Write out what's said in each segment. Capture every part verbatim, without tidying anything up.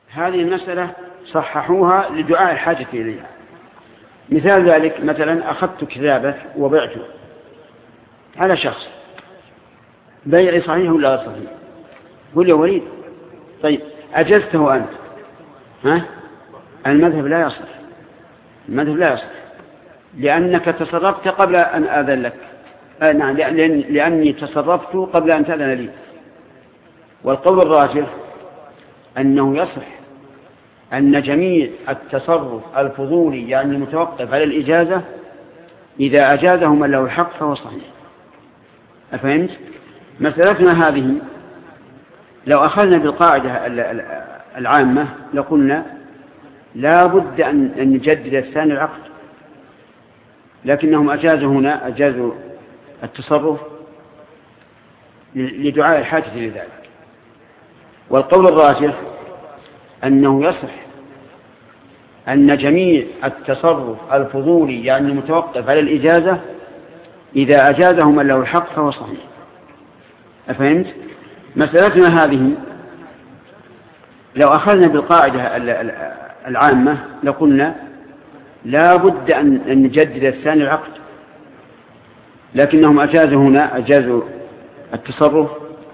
هذه المسألة صححوها لدعاء الحاجة إليها. مثال ذلك مثلا أخذت كتابك وبعته على شخص، بيعي صحيح ولا غير صحيح؟ قل يا وليد طيب أجزته أنت، ها؟ المذهب لا يصح، المذهب لا يصح لأنك تصرفت قبل أن آذن لك. آه نعم، لأن لأني تصرفت قبل أن تأذن لي. والقول الراجح أنه يصح أن جميع التصرف الفضولي يعني المتوقف على الإجازة إذا أجازه من له الحق فهو صحيح. أفهمت؟ مسألتنا هذه لو أخذنا بالقاعدة العامة لقلنا لا بد أن نجدد الثاني العقد، لكنهم أجازوا هنا أجازوا التصرف لدعاء الحاجة لذلك. والقول الراجح أنه يصح أن جميع التصرف الفضولي يعني المتوقف على الإجازة إذا أجازه من له الحق فهو صحيح. أفهمت؟ مسألتنا هذه لو أخذنا بالقاعدة العامة لقلنا لا بد أن نجدد الثاني العقد، لكنهم أجازوا هنا أجازوا التصرف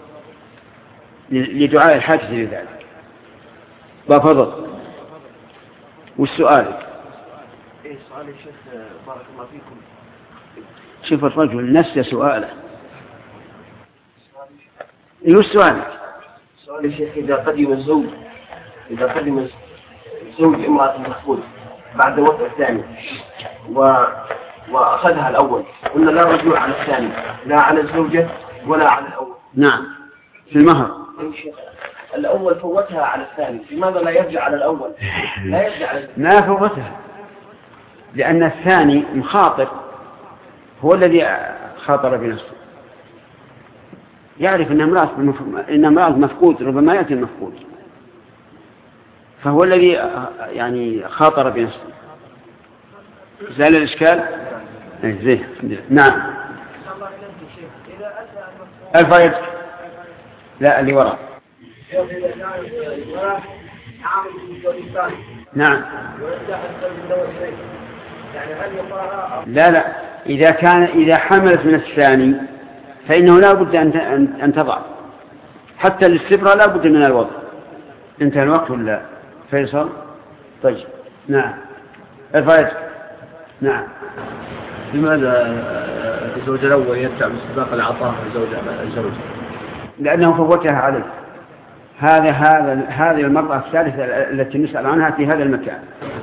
لدعاء الحاجة لذلك. بفضل. والسؤال إيه سؤال الشيخ بارك الله فيكم. شوف الرجل نسي سؤاله. ايش السؤال؟ سؤال الشيخ إذا قدم الزوج إذا قدم الزوج امرأة مخبوط بعد وقت الثاني و... وأخذها الأول، قلنا لا رجوع على الثاني لا على الزوجة ولا على الأول. نعم في المهر. الأول فوتها على الثاني، لماذا لا يرجع على الأول؟ لا يرجع على الثاني. ما فوتها لأن الثاني مخاطر، هو الذي خاطر بنفسه، يعرف أن امرأة إن امرأة مفقود ربما يأتي المفقود، فهو الذي يعني خاطر بنفسه. زال الإشكال؟ زين. نعم. الفائد لا اللي وراء. نعم. لا لا إذا كان إذا حملت من الثاني فإنه لا بد أن أن تضع، حتى الاستبرة لا بد من الوضع. انتهى الوقت ولا فيصل؟ طيب نعم. الفائد. نعم. لماذا الزوج الأول يرجع باستباق العطاء الزوج؟ لأنه فوتها عليه. هذا هذا هذه المرأة الثالثة التي نسأل عنها في هذا المكان.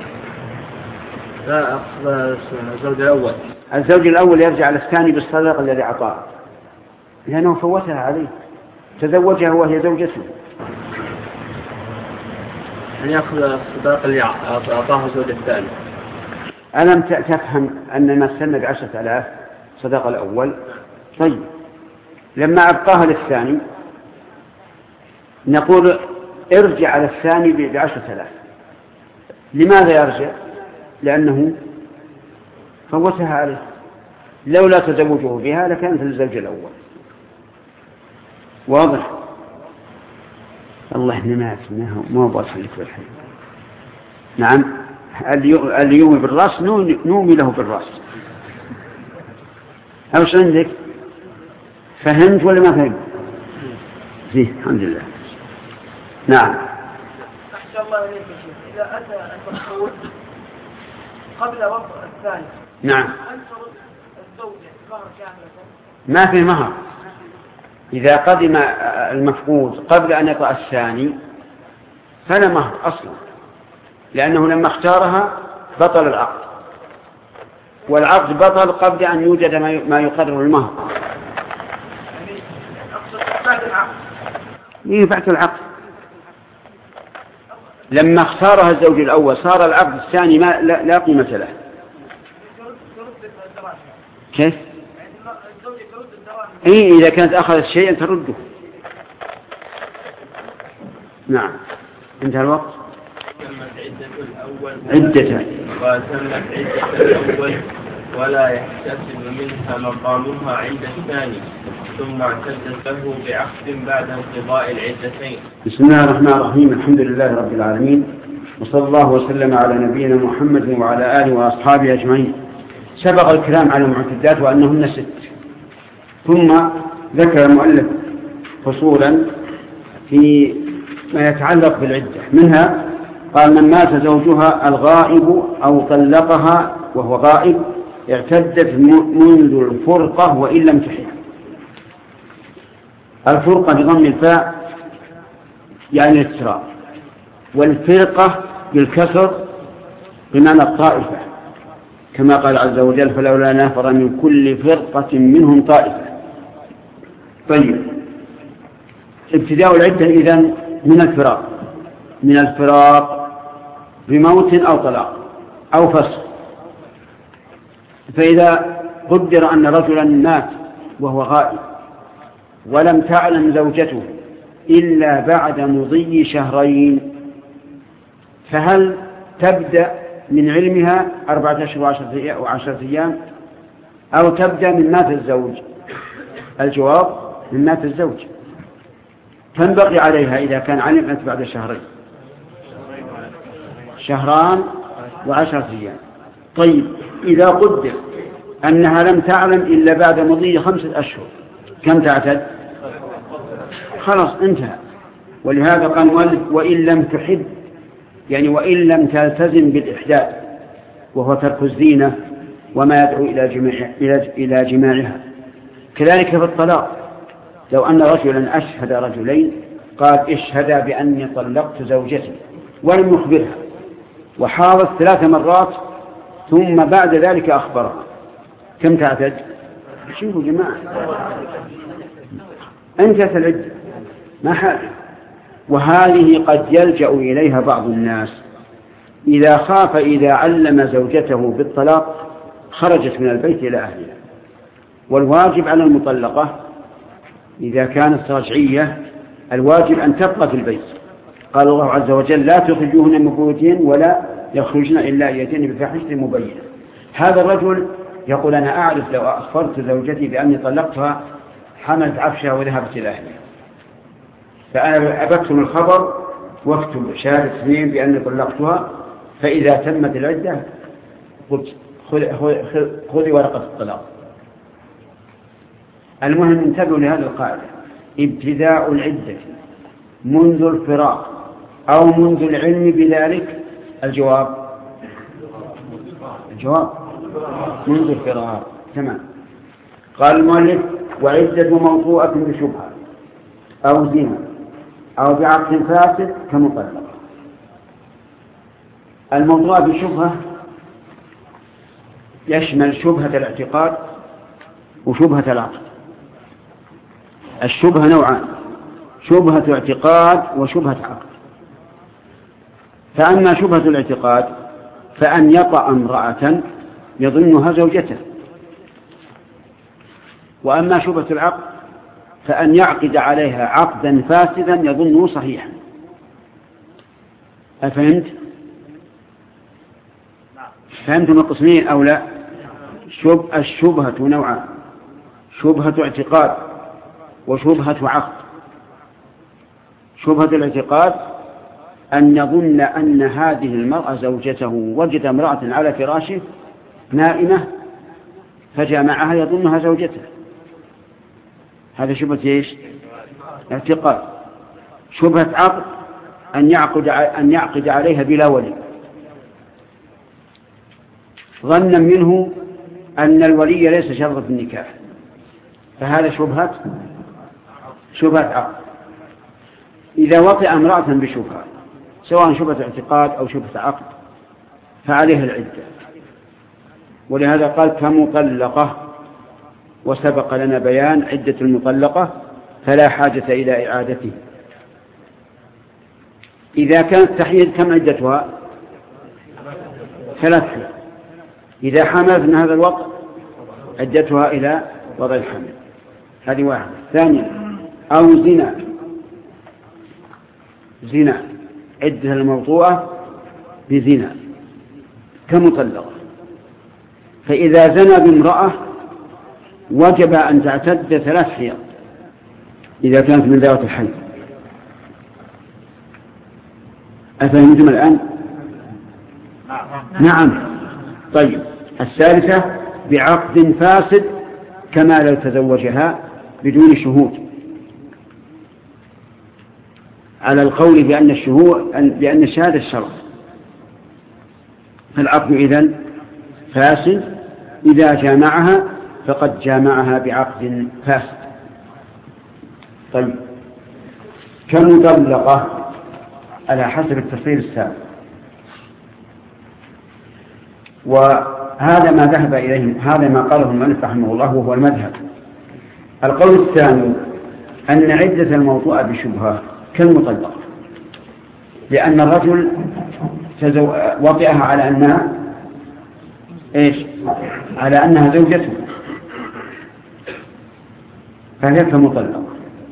لا أقصد الزوج الأول. الزوج الأول يرجع على الثاني بالصداق الذي أعطاه، لأنه فوتها عليه، تزوجها وهي زوجته. أن يأخذ الصداق اللي أعطاه الزوج الثاني. ألم تفهم أن ما استنى بعشرة آلاف صداق الأول؟ طيب لما أبقاها للثاني نقول ارجع على الثاني بعشرة آلاف. لماذا يرجع؟ لأنه فوتها عليه، لولا تزوجه بها لكانت للزوج الأول. واضح؟ الله نمات ما بصل لك بالحين. نعم. اللي يومي بالرأس نومي له بالرأس. أوش عندك؟ فهمت ولا ما فهمت؟ زين الحمد لله. نعم. أحسن الله إليك يا شيخ، إذا أتى المفقود قبل وضع الثاني نعم هل ترد الزوجة مهر كاملة؟ ما في مهر. إذا قدم المفقود قبل أن يطأ الثاني فلا مهر أصلا، لأنه لما اختارها بطل العقد، والعقد بطل قبل أن يوجد ما يقرر المهر. يعني أقصد بعد العقد. إيه بعد العقد. لما اختارها الزوج الأول صار العقد الثاني ما لا, لا قيمة له. كيف؟ إيه إذا كانت أخذت شيئا ترده. نعم. انتهى الوقت. تمت عدة الأول عدة وتمت عدة الأول ولا يحتسب منها مقامها عند الثاني، ثم اعتدت له بعقد بعد انقضاء العدتين. بسم الله الرحمن الرحيم. الحمد لله رب العالمين، وصلى الله وسلم على نبينا محمد وعلى آله وأصحابه أجمعين. سبق الكلام على المعتدات وأنهن ست، ثم ذكر المؤلف فصولا في ما يتعلق بالعدة. منها قال: من مات زوجها الغائب أو طلقها وهو غائب اعتدت منذ الفرقة وإن لم تحل. الفرقة بضم الفاء يعني الافتراق، والفرقة بالكسر بمعنى الطائفة، كما قال عز وجل: فلولا نفر من كل فرقة منهم طائفة. طيب، ابتداء العدة إذن من الفراق، من الفراق بموت أو طلاق أو فسخ. فإذا قدر أن رجلا مات وهو غائب ولم تعلم زوجته إلا بعد مضي شهرين، فهل تبدأ من علمها أربعة أشهر وعشرة أيام أو تبدأ من مات الزوج؟ الجواب: من مات الزوج. تنبغي عليها إذا كان علمت بعد شهرين شهران وعشرة أيام. طيب، إذا قدر أنها لم تعلم إلا بعد مضي خمسة أشهر، كم تعتد؟ خلاص انتهى. ولهذا قال المؤلف: وإن لم تحب، يعني وإن لم تلتزم بالإحداث، وهو ترك الزينة وما يدعو إلى جماع إلى جماعها. كذلك في الطلاق، لو أن رجلا أشهد رجلين قال: اشهدا بأني طلقت زوجتي، ولم يخبرها، وحاضت ثلاث مرات ثم بعد ذلك أخبرها، كم تعتد؟ شوفوا جماعة، انتهت العدة ما حال. وهذه قد يلجأ إليها بعض الناس إذا خاف إذا علم زوجته بالطلاق خرجت من البيت إلى أهلها. والواجب على المطلقة إذا كانت رجعية الواجب أن تبقى في البيت. قال الله عز وجل: لا تخرجوهن من بيوتهن ولا يخرجن إلا يأتين بفاحشة مبينة. هذا الرجل يقول: أنا أعرف لو أخبرت زوجتي بأني طلقتها حملت عفشها وذهبت إلى أهلها، فأنا أبكتم الخبر واكتب شهادة اثنين بأني طلقتها، فإذا تمت العدة قلت خذي ورقة الطلاق. المهم انتبهوا لهذه القاعدة: ابتداء العدة منذ الفراق أو منذ العلم بذلك. الجواب الجواب منذ الفراق. تمام. قال المؤلف: وعدة موضوعة بشبهة أو زنا أو بعقد فاسد كمطلقة. الموضوع بشبهة يشمل شبهة الاعتقاد وشبهة العقد. الشبهة نوعان: شبهة اعتقاد وشبهة عقد. فأما شبهة الاعتقاد فأن يطأ امرأة يظنها زوجته، وأما شبهة العقد فأن يعقد عليها عقدا فاسدا يظنه صحيحا. أفهمت؟ فهمتم القسمين أو لا؟ شب... الشبهة نوعان: شبهة اعتقاد وشبهة عقد. شبهة الاعتقاد أن يظن أن هذه المرأة زوجته، وجد امرأة على فراشه نائمة فجامعها يظنها زوجته، هذا شبهة إيش؟ اعتقاد. شبهة عقد أن يعقد أن يعقد عليها بلا ولي، ظنا منه أن الولي ليس شرط في النكاح، فهذا شبهة شبهة عقد. إذا وطئ امرأة بشبهة سواء شبهة اعتقاد أو شبهة عقد فعليها العدة. ولهذا قال: كمطلقة. وسبق لنا بيان عدة المطلقة فلا حاجة إلى إعادته. إذا كانت تحيض كم عدتها؟ ثلاثة. إذا حملت من هذا الوقت عدتها إلى وضع الحمل، هذه واحدة. ثانيا: أو زنا. زنا عدة الموضوعة بزنا كمطلقة. فإذا زنى بامرأة وجب أن تعتد ثلاث حيض إذا كانت من ذوات الحيض. أفهمتم الآن؟ نعم. طيب، الثالثة بعقد فاسد كما لو تزوجها بدون شهود، على القول بأن الشهود بأن الشهادة الشرط. فالعقد إذن فاسد، إذا جامعها فقد جامعها بعقد فاسد. طيب، كمطلقة على حسب التفصيل السابق، وهذا ما ذهب إليه، هذا ما قاله المؤلف رحمه الله وهو المذهب. القول الثاني أن عدة الموضوع بشبهة كالمطلقة، لأن الرجل وطئها على أنها إيش؟ على أنها زوجته، فهي كمطلقة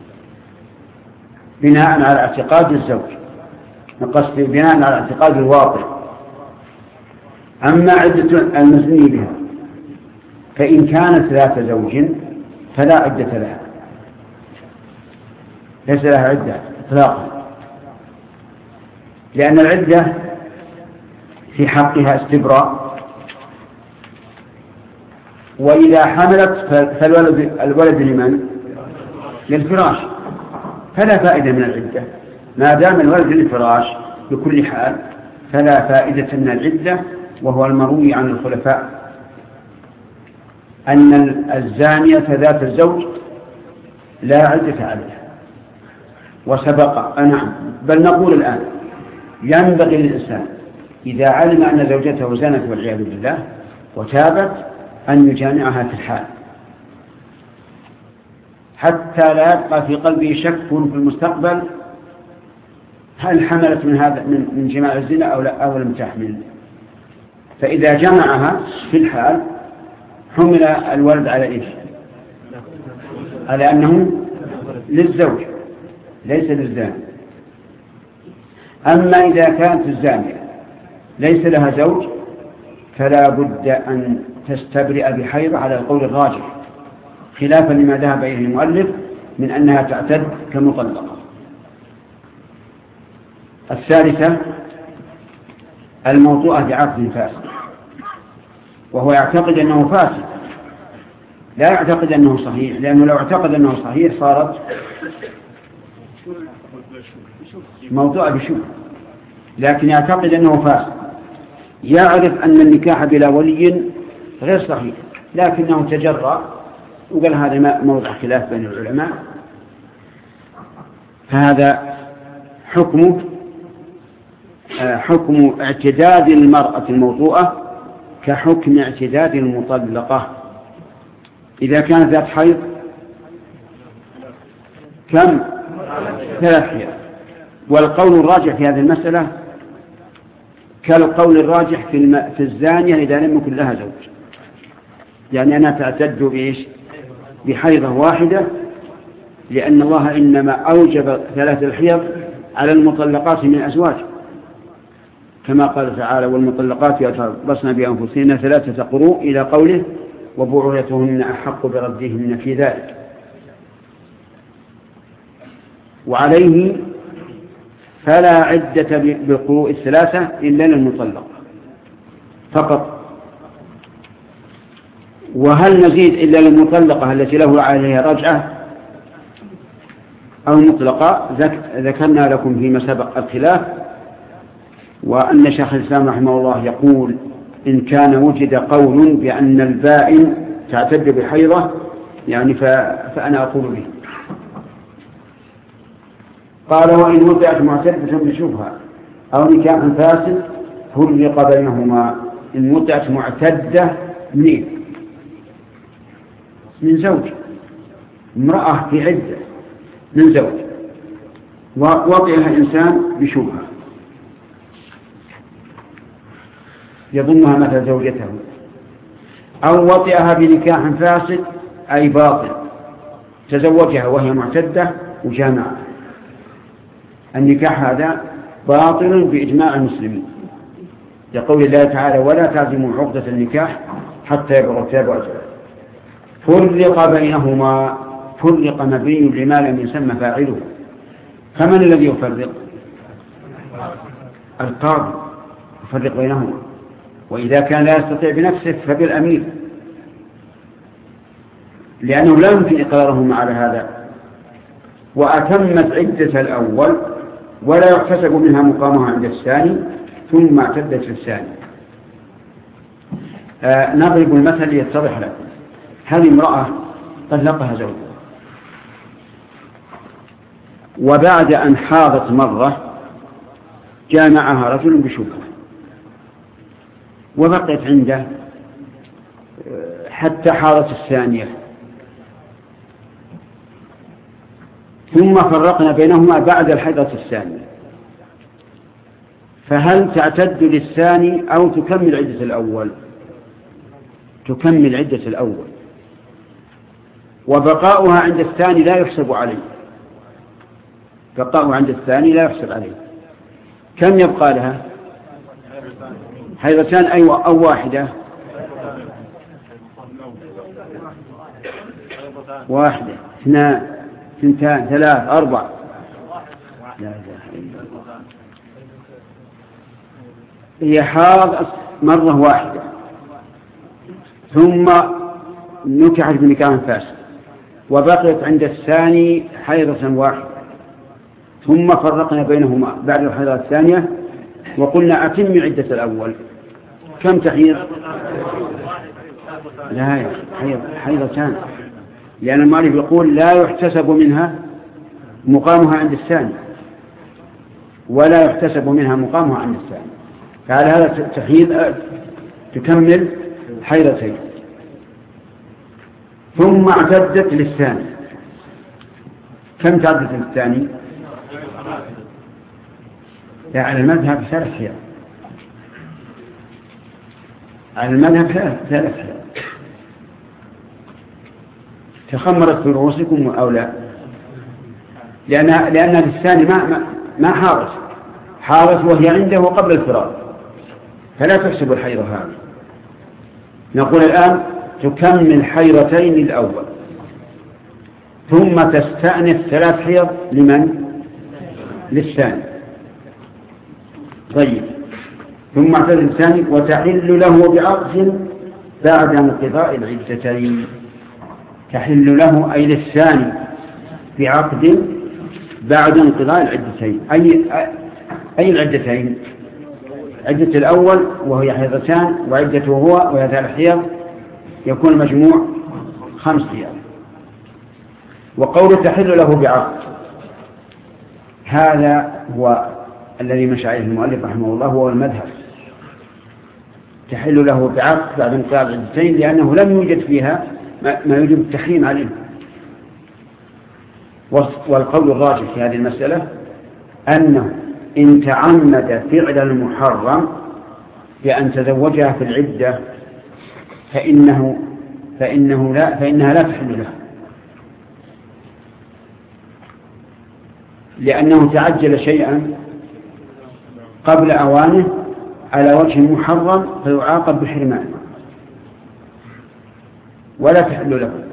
بناء على اعتقاد الزوج، قصد بناء على اعتقاد الواطئ. أما عدة المزني بها فإن كانت ذات زوج فلا عدة لها، ليس لها عدة إطلاقا، لأن العدة في حقها استبراء، وإذا حملت فالولد الولد لمن؟ للفراش، فلا فائدة من العدة ما دام الولد للفراش بكل حال، فلا فائدة من العدة. وهو المروي عن الخلفاء أن الزانية ذات الزوج لا عدة عليها. وسبق نعم، بل نقول الآن ينبغي للإنسان إذا علم أن زوجته زنت والعياذ بالله وتابت أن يجامعها في الحال، حتى لا يبقى في قلبه شك في المستقبل هل حملت من هذا من جماع الزنا أو لا أو لم تحمل. فإذا جمعها في الحال حمل الولد على إيش؟ على أنه للزوج ليس للزاني. أما إذا كانت الزانية ليس لها زوج فلا بد أن تستبرئ بحيض على القول الراجح، خلافا لما ذهب إليه المؤلف من أنها تعتد كمطلقة. الثالثة الموضوعة بعقد فاسد، وهو يعتقد أنه فاسد، لا يعتقد أنه صحيح، لأنه لو اعتقد أنه صحيح صارت موضوعة بشبهة، لكن يعتقد أنه فاسد، يعرف أن النكاح بلا ولي غير صحيح، لكنه تجرأ وقال هذا موضع خلاف بين العلماء، فهذا حكمه حكم اعتداد المرأة الموضوعة كحكم اعتداد المطلقة. إذا كانت ذات حيض كم؟ ثلاث حيض. والقول الراجح في هذه المسألة كالقول الراجح في, الم... في الزانية إذا لم يكن لها زوج، يعني أنها تعتد بإيش؟ بحيضة واحدة، لأن الله إنما أوجب ثلاث الحيض على المطلقات من أزواج، كما قال تعالى والمطلقات يتربصن بأنفسهن ثلاثة قروء إلى قوله وبعولتهن أحق بردهن في ذلك. وعليه فلا عدة بالقروء الثلاثة إلا للمطلقة فقط. وهل نزيد إلا للمطلقة التي له عليها رجعة أو مطلقة؟ ذكرنا لكم فيما سبق الخلاف، وأن شيخ الإسلام رحمه الله يقول إن كان وجد قول بأن البائن تعتد بحيضة يعني فأنا أقول به. قال وإن وضعت معتدة بشبهة أو نكاح فاسد فرق بينهما. إن وضعت معتدة منين؟ من زوج، امرأة في عدة من زوج ووضعها إنسان بشبهة يظنها مثل زوجته، أو وطئها بنكاح فاسد أي باطل، تزوجها وهي معتدة وجامعها. النكاح هذا باطل بإجماع المسلمين، يقول الله تعالى ولا تعزموا عقدة النكاح حتى يبلغ الكتاب أجله. فرق بينهما، فرق مبني لما لم يسمى فاعله. فمن الذي يفرق؟ القاضي يفرق بينهما، وإذا كان لا يستطيع بنفسه فبالأمير، لأنه لا يمكن إقرارهما على هذا. وأتمت عدة الأول ولا يحتسب منها مقامها عند الثاني ثم اعتدت في الثاني. آه نضرب المثل ليتضح لكم. هذه امرأة طلقها زوجها، وبعد أن حاضت مرة جامعها رجل بشبهة وبقيت عنده حتى حاضت الثانية، ثم فرقنا بينهما بعد الحيضة الثانية، فهل تعتد للثاني أو تكمل عدة الأول؟ تكمل عدة الأول، وبقاؤها عند الثاني لا يحسب عليه، بقاؤها عند الثاني لا يحسب عليه. كم يبقى لها؟ حيضتان أيوة أو واحدة؟ واحدة، اثنان، اثنتان، ثلاث، أربع، لا إله إلا الله. هي حاض مرة واحدة ثم نكحت بنكاح فاسد، وبقيت عند الثاني حيضة واحدة، ثم فرقنا بينهما بعد الحيضة الثانية وقلنا أتم عدة الأول. كم تحيض؟ لا، حيضتان، لأن المؤلف يقول لا يحتسب منها مقامها عند الثاني ولا يحتسب منها مقامها عند الثاني، فعلى هذا تحيض تكمل حيضتين ثم اعتدت للثاني. كم تعدت للثاني؟ لا، على المذهب ثلاث حيض، على المذهب ثلاث حيض. تخمرت في رؤوسكم أو لا؟ لأن لأن الثاني ما ما, ما حارس حارس وهي عنده قبل الفراق، فلا تحسب الحيض هذا. نقول الآن تكمل حيضتين الأول ثم تستأنف ثلاث حيض لمن؟ للثاني. طيب، ثم اعتد الثاني وتحل له بعقد بعد انقضاء العدتين. تحل له أي للثاني بعقد بعد انقضاء العدتين. أي أي العدتين؟ عدة الأول وهي حيضتان، وعدته هو وهي ثلاث حيض، يكون المجموع خمس حيض. وقول تحل له بعقد هذا هو الذي مشى عليه المؤلف رحمه الله، هو المذهب. تحل له بعقد بعد انقضاء العدتين لأنه لم يوجد فيها ما يوجب التحريم عليه. والقول الراجح في هذه المسألة أنه إن تعمد فعل المحرم بأن تزوجها في العدة فإنه فإنه لا فإنها لا تحل له، لأنه تعجل شيئا قبل أوانه على وجه محرم فيعاقب بحرمانه ولا تحل له.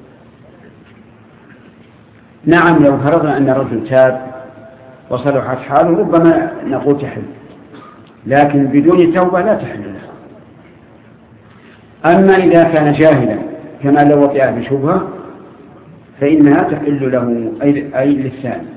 نعم، لو فرضنا أن الرجل تاب وصلحت حاله ربما نقول تحل، لكن بدون توبة لا تحل له. أما إذا كان جاهلا كما لو وطئ بشبهة فإنها تحل له أي للثاني.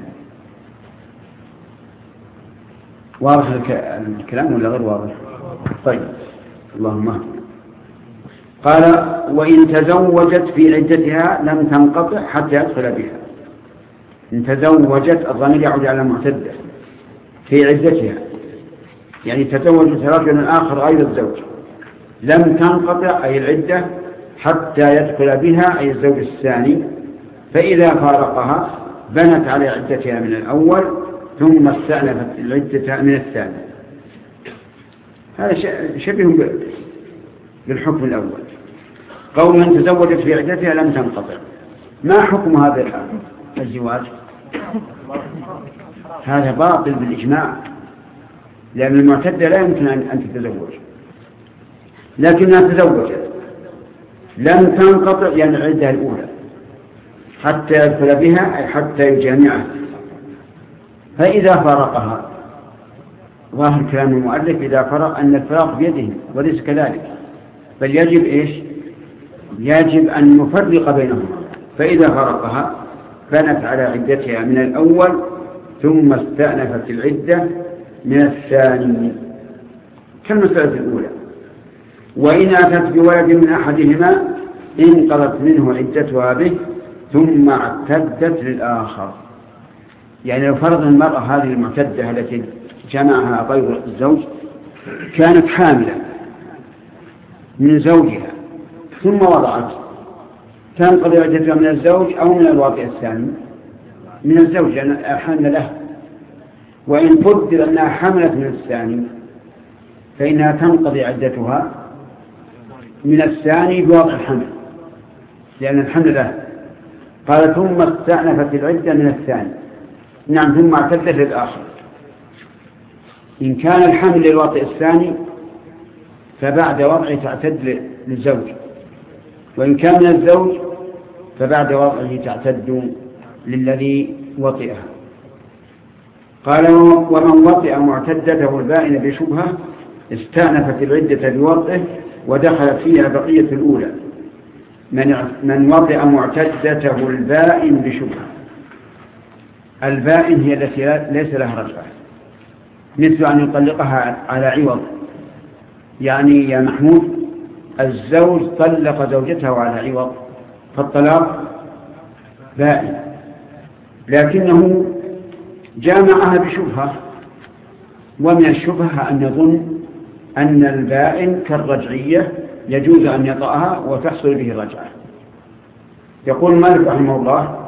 واضح الكلام ولا غير واضح؟ طيب، اللهم قال وإن تزوجت في عدتها لم تنقطع حتى يدخل بها. إن تزوجت الضمير يعود على المعتدة في عدتها، يعني تزوجت رجل آخر غير الزوج، لم تنقطع أي العدة حتى يدخل بها أي الزوج الثاني، فإذا فارقها بنت على عدتها من الأول ثم استأنفت العدة من الثاني. هذا شبه بالحكم الأول. قول من تزوجت في عدتها لم تنقطع، ما حكم هذا الزواج؟ هذا باطل بالإجماع، لأن المعتدة لا يمكن أن تتزوج، لكنها تزوجت لم تنقطع يعني العدة الأولى حتى يدخل بها أي حتى يجامعها. فإذا فارقها، ظاهر كلام المؤلف إذا فرق أن الفراق بيده وليس كذلك، بل يجب إيش؟ يجب أن نفرق بينهما. فإذا فرقها كانت على عدتها من الأول ثم استأنفت العدة من الثاني كالمسألة الأولى. وإن أتت بولد من أحدهما انقضت منه عدتها به ثم اعتدت للآخر. يعني لو فرض المرأة هذه المعتدة التي جمعها غير الزوج كانت حاملة من زوجها ثم وضعت، تنقضي عدتها من الزوج أو من الواقع الثاني؟ من الزوج لأن أحن له. وإن قدر أنها حملت من الثاني فإنها تنقضي عدتها من الثاني بوضع الحمل لأن الحمل له. قال ثم استأنفت العدة من الثاني، نعم، ثم اعتدت للآخر. إن كان الحمل للوطئ الثاني فبعد وضعه تعتد للزوج، وإن كان من الزوج فبعد وضعه تعتد للذي وطئها. قال ومن وطئ معتدته البائن بشبهة استأنفت العدة بوضعه ودخلت فيها بقية الأولى. من من وطئ معتدته البائن بشبهة، البائن هي التي ليس لها رجعة، مثل أن يطلقها على عوض. يعني يا محمود الزوج طلق زوجته على عوض فالطلاق بائن، لكنه جامعها بشبهة، ومن الشبهة أن يظن أن البائن كالرجعية يجوز أن يطأها وتحصل به الرجعة. يقول مالك رحمه الله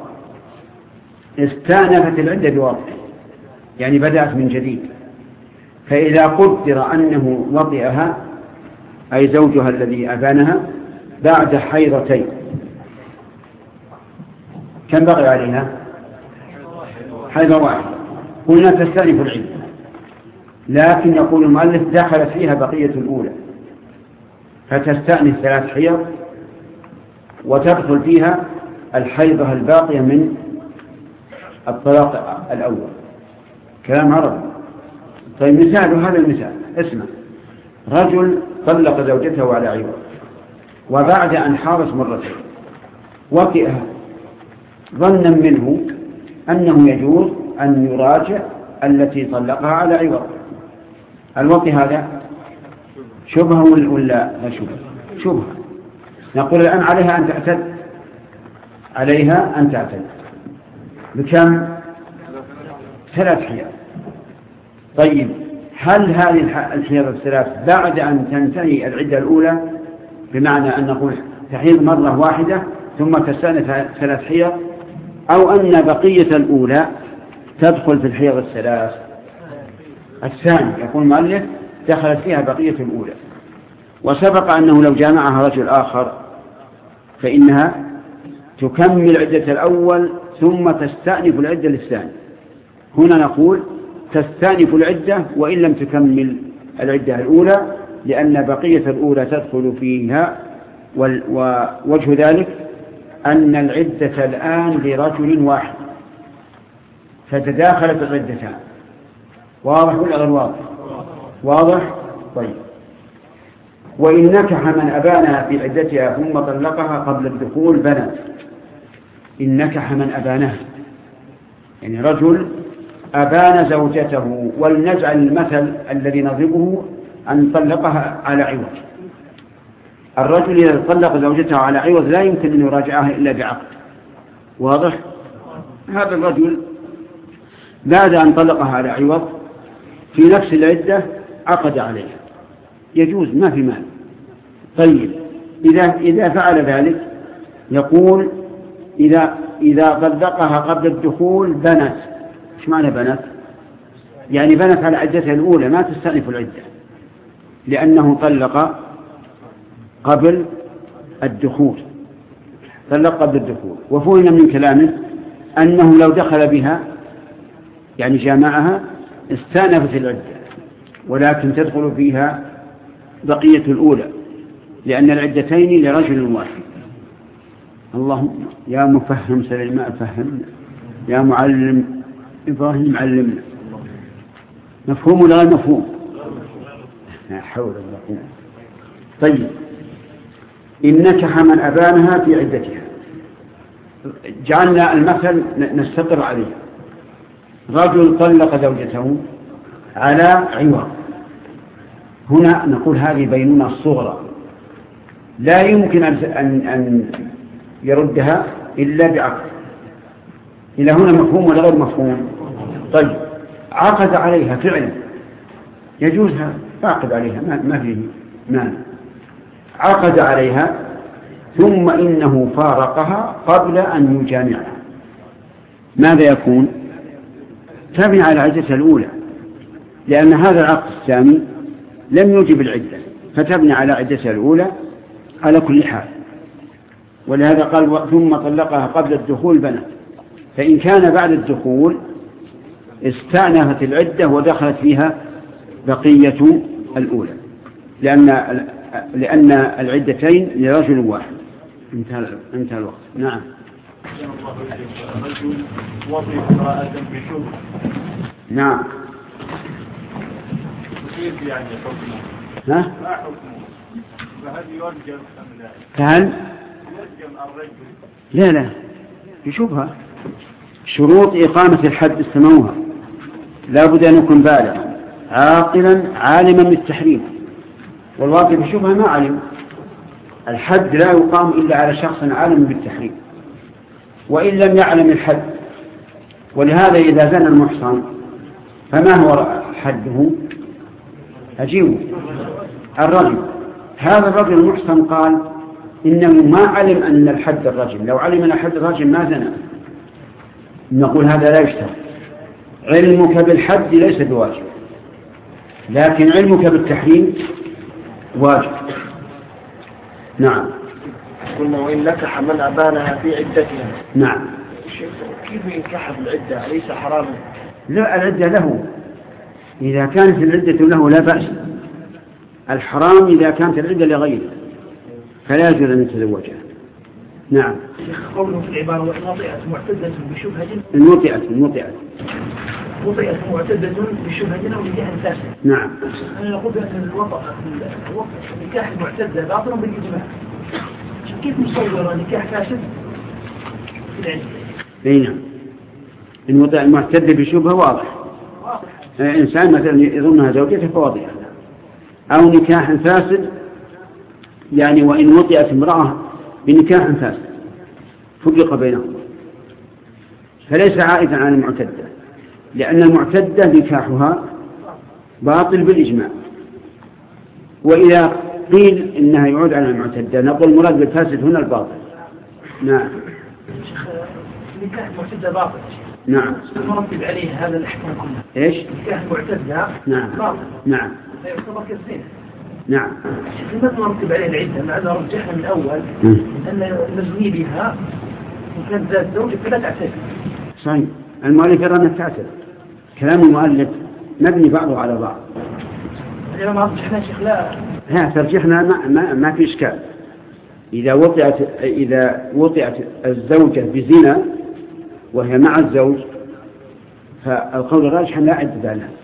استأنفت العدة بوضع، يعني بدأت من جديد. فإذا قدر أنه وطئها أي زوجها الذي أبانها بعد حيضتين كم بقي عليها؟ حيضة واحدة، قلنا تستأنف العدة، لكن يقول المؤلف دخلت فيها بقية الأولى فتستأنف ثلاث حيض وتدخل فيها الحيضة الباقية من الطلاق الأول. كلام عربي. طيب مثال هذا المثال، اسمع، رجل طلق زوجته على عوض وبعد أن حارس مرتين وطئها ظنا منه أنه يجوز أن يراجع التي طلقها على عوض. الوطئ هذا شبهة ولا لا شبهة؟ شبهة. نقول الآن عليها أن تعتد، عليها أن تعتد بكم؟ ثلاث حيض. طيب هل هذه الحيض الثلاث بعد أن تنتهي العدة الأولى، بمعنى أن نقول تحيض مرة واحدة ثم تستأنف ثلاث حيض، أو أن بقية الأولى تدخل في الحيض الثلاث؟ الثاني. يقول المؤلف دخلت فيها بقية الأولى، وسبق أنه لو جامعها رجل آخر فإنها تكمل عدة الأول ثم تستأنف العدة للثاني. هنا نقول تستأنف العدة وإن لم تكمل العدة الأولى، لأن بقية الأولى تدخل فيها، ووجه ذلك أن العدة الآن لرجل واحد فتداخلت العدتان. واضح ولا غير واضح؟ واضح. طيب وإن نكح من أبانها في عدتها ثم طلقها قبل الدخول بنت. إن نكح من أبانها يعني رجل أبان زوجته، ولنجعل المثل الذي نضربه أن طلقها على عوض. الرجل إذا طلق زوجته على عوض لا يمكن أن يراجعها إلا بعقد. واضح؟ هذا الرجل بعد أن طلقها على عوض في نفس العدة عقد عليها، يجوز، ما في مال. طيب إذا إذا فعل ذلك يقول إذا إذا طلقها قبل الدخول بنت. إيش معنى بنت؟ يعني بنت على عدتها الأولى، ما تستأنف العدة، لأنه طلق قبل الدخول، طلق قبل الدخول. وفهم من كلامه أنه لو دخل بها يعني جامعها استأنفت العدة، ولكن تدخل فيها بقية الأولى. لأن العدتين لرجل واحد. اللهم يا مفهم سليمان فهمنا، يا معلم إبراهيم علمنا. مفهوم ولا غير مفهوم؟ لا حول ولا قوة. طيب، إن نكح من أبانها في عدتها، جعلنا المثل نستقر عليه. رجل طلق زوجته على عوض، هنا نقول هذه بينونة الصغرى، لا يمكن أن أن يردها إلا بعقد. إلى هنا مفهوم ولا غير مفهوم؟ طيب، عقد عليها فعلا يجوزها، عقد عليها ما فيه مانع، عقد عليها ثم إنه فارقها قبل أن يجامعها، ماذا يكون؟ تبني على عدتها الأولى، لأن هذا العقد الثاني لم يوجب العدة، فتبني على عدتها الأولى على كل حال. ولهذا قال ثم طلقها قبل الدخول بنت، فإن كان بعد الدخول استأنفت العدة ودخلت فيها بقية الأولى، لأن لأن العدتين لرجل واحد. انتهى انتهى الوقت. نعم. رجل وضع امرأة بشبهة. نعم. كيف يعني حكمه؟ ها؟ ما حكمه؟ فهل يرجم أم لا؟ فهل؟ يرجم الرجل؟ لا لا، بشبهة. شروط إقامة الحد استمعوها، لا بد أن يكون بالغا عاقلا عالما بالتحريم، والواقع بشبهة ما علم. الحد لا يقام إلا على شخص عالم بالتحريم، وإن لم يعلم الحد. ولهذا إذا زنى المحصن فما هو حده؟ أجيبه الرجم. هذا الرجل المحصن قال إنه ما علم أن الحد الرجم، لو علم أن الحد الرجم ما زنى. نقول هذا لا يشترط. علمك بالحد ليس بواجب، لكن علمك بالتحريم واجب. نعم. قلنا وإن نكح من أبانها في عدتها. نعم. كيف ينكح بالعدة؟ أليس حراما؟ لا، العدة له إذا كانت العدة له لا بأس. الحرام إذا كانت العدة لغيره فلا يجوز أن يتزوجها. نعم. قوله في العبارة وإن وطئت معتدة بشبهة. إن وطئت إن وطئت وطئت معتدة بشبهة أو نكاح فاسد. نعم. أنا نقول بأن الوطأ نكاح المعتدة باطل بالإجماع. كيف نصور نكاح فاسد في العلم؟ أي نعم. إن وطئ المعتدة بشبهة واضح. واضح. إنسان مثلا يظنها زوجته فواضح، أو نكاح فاسد، يعني وإن وطئت امرأة بنكاح فاسد فرق بينهم، فليس عائدا على المعتدة، لأن المعتدة نكاحها باطل بالإجماع. وإذا قيل إنها يعود على المعتدة نقول المراد بالفاسد هنا الباطل. نعم. نكاح المعتدة باطل. نعم. مرتب عليه هذا الأحكام كلها. إيش؟ نكاح المعتدة نعم. باطل. نعم. لا يعتبر كالزنا. نعم. لماذا نرتب عليه العدة؟ مع أنه رجحنا من أول أن نزني بها وكانت ذات زوجة فلا تعتد. صحيح. المؤلف يرى أنها تعتد. كلام المؤلف مبني بعضه على بعض. إذا ما رجحنا شيخ لا. ها ترجحنا ما ما, ما في إشكال. إذا وطئت إذا وطئت الزوجة بزنا وهي مع الزوج فالقول الراجح لا عدة لها.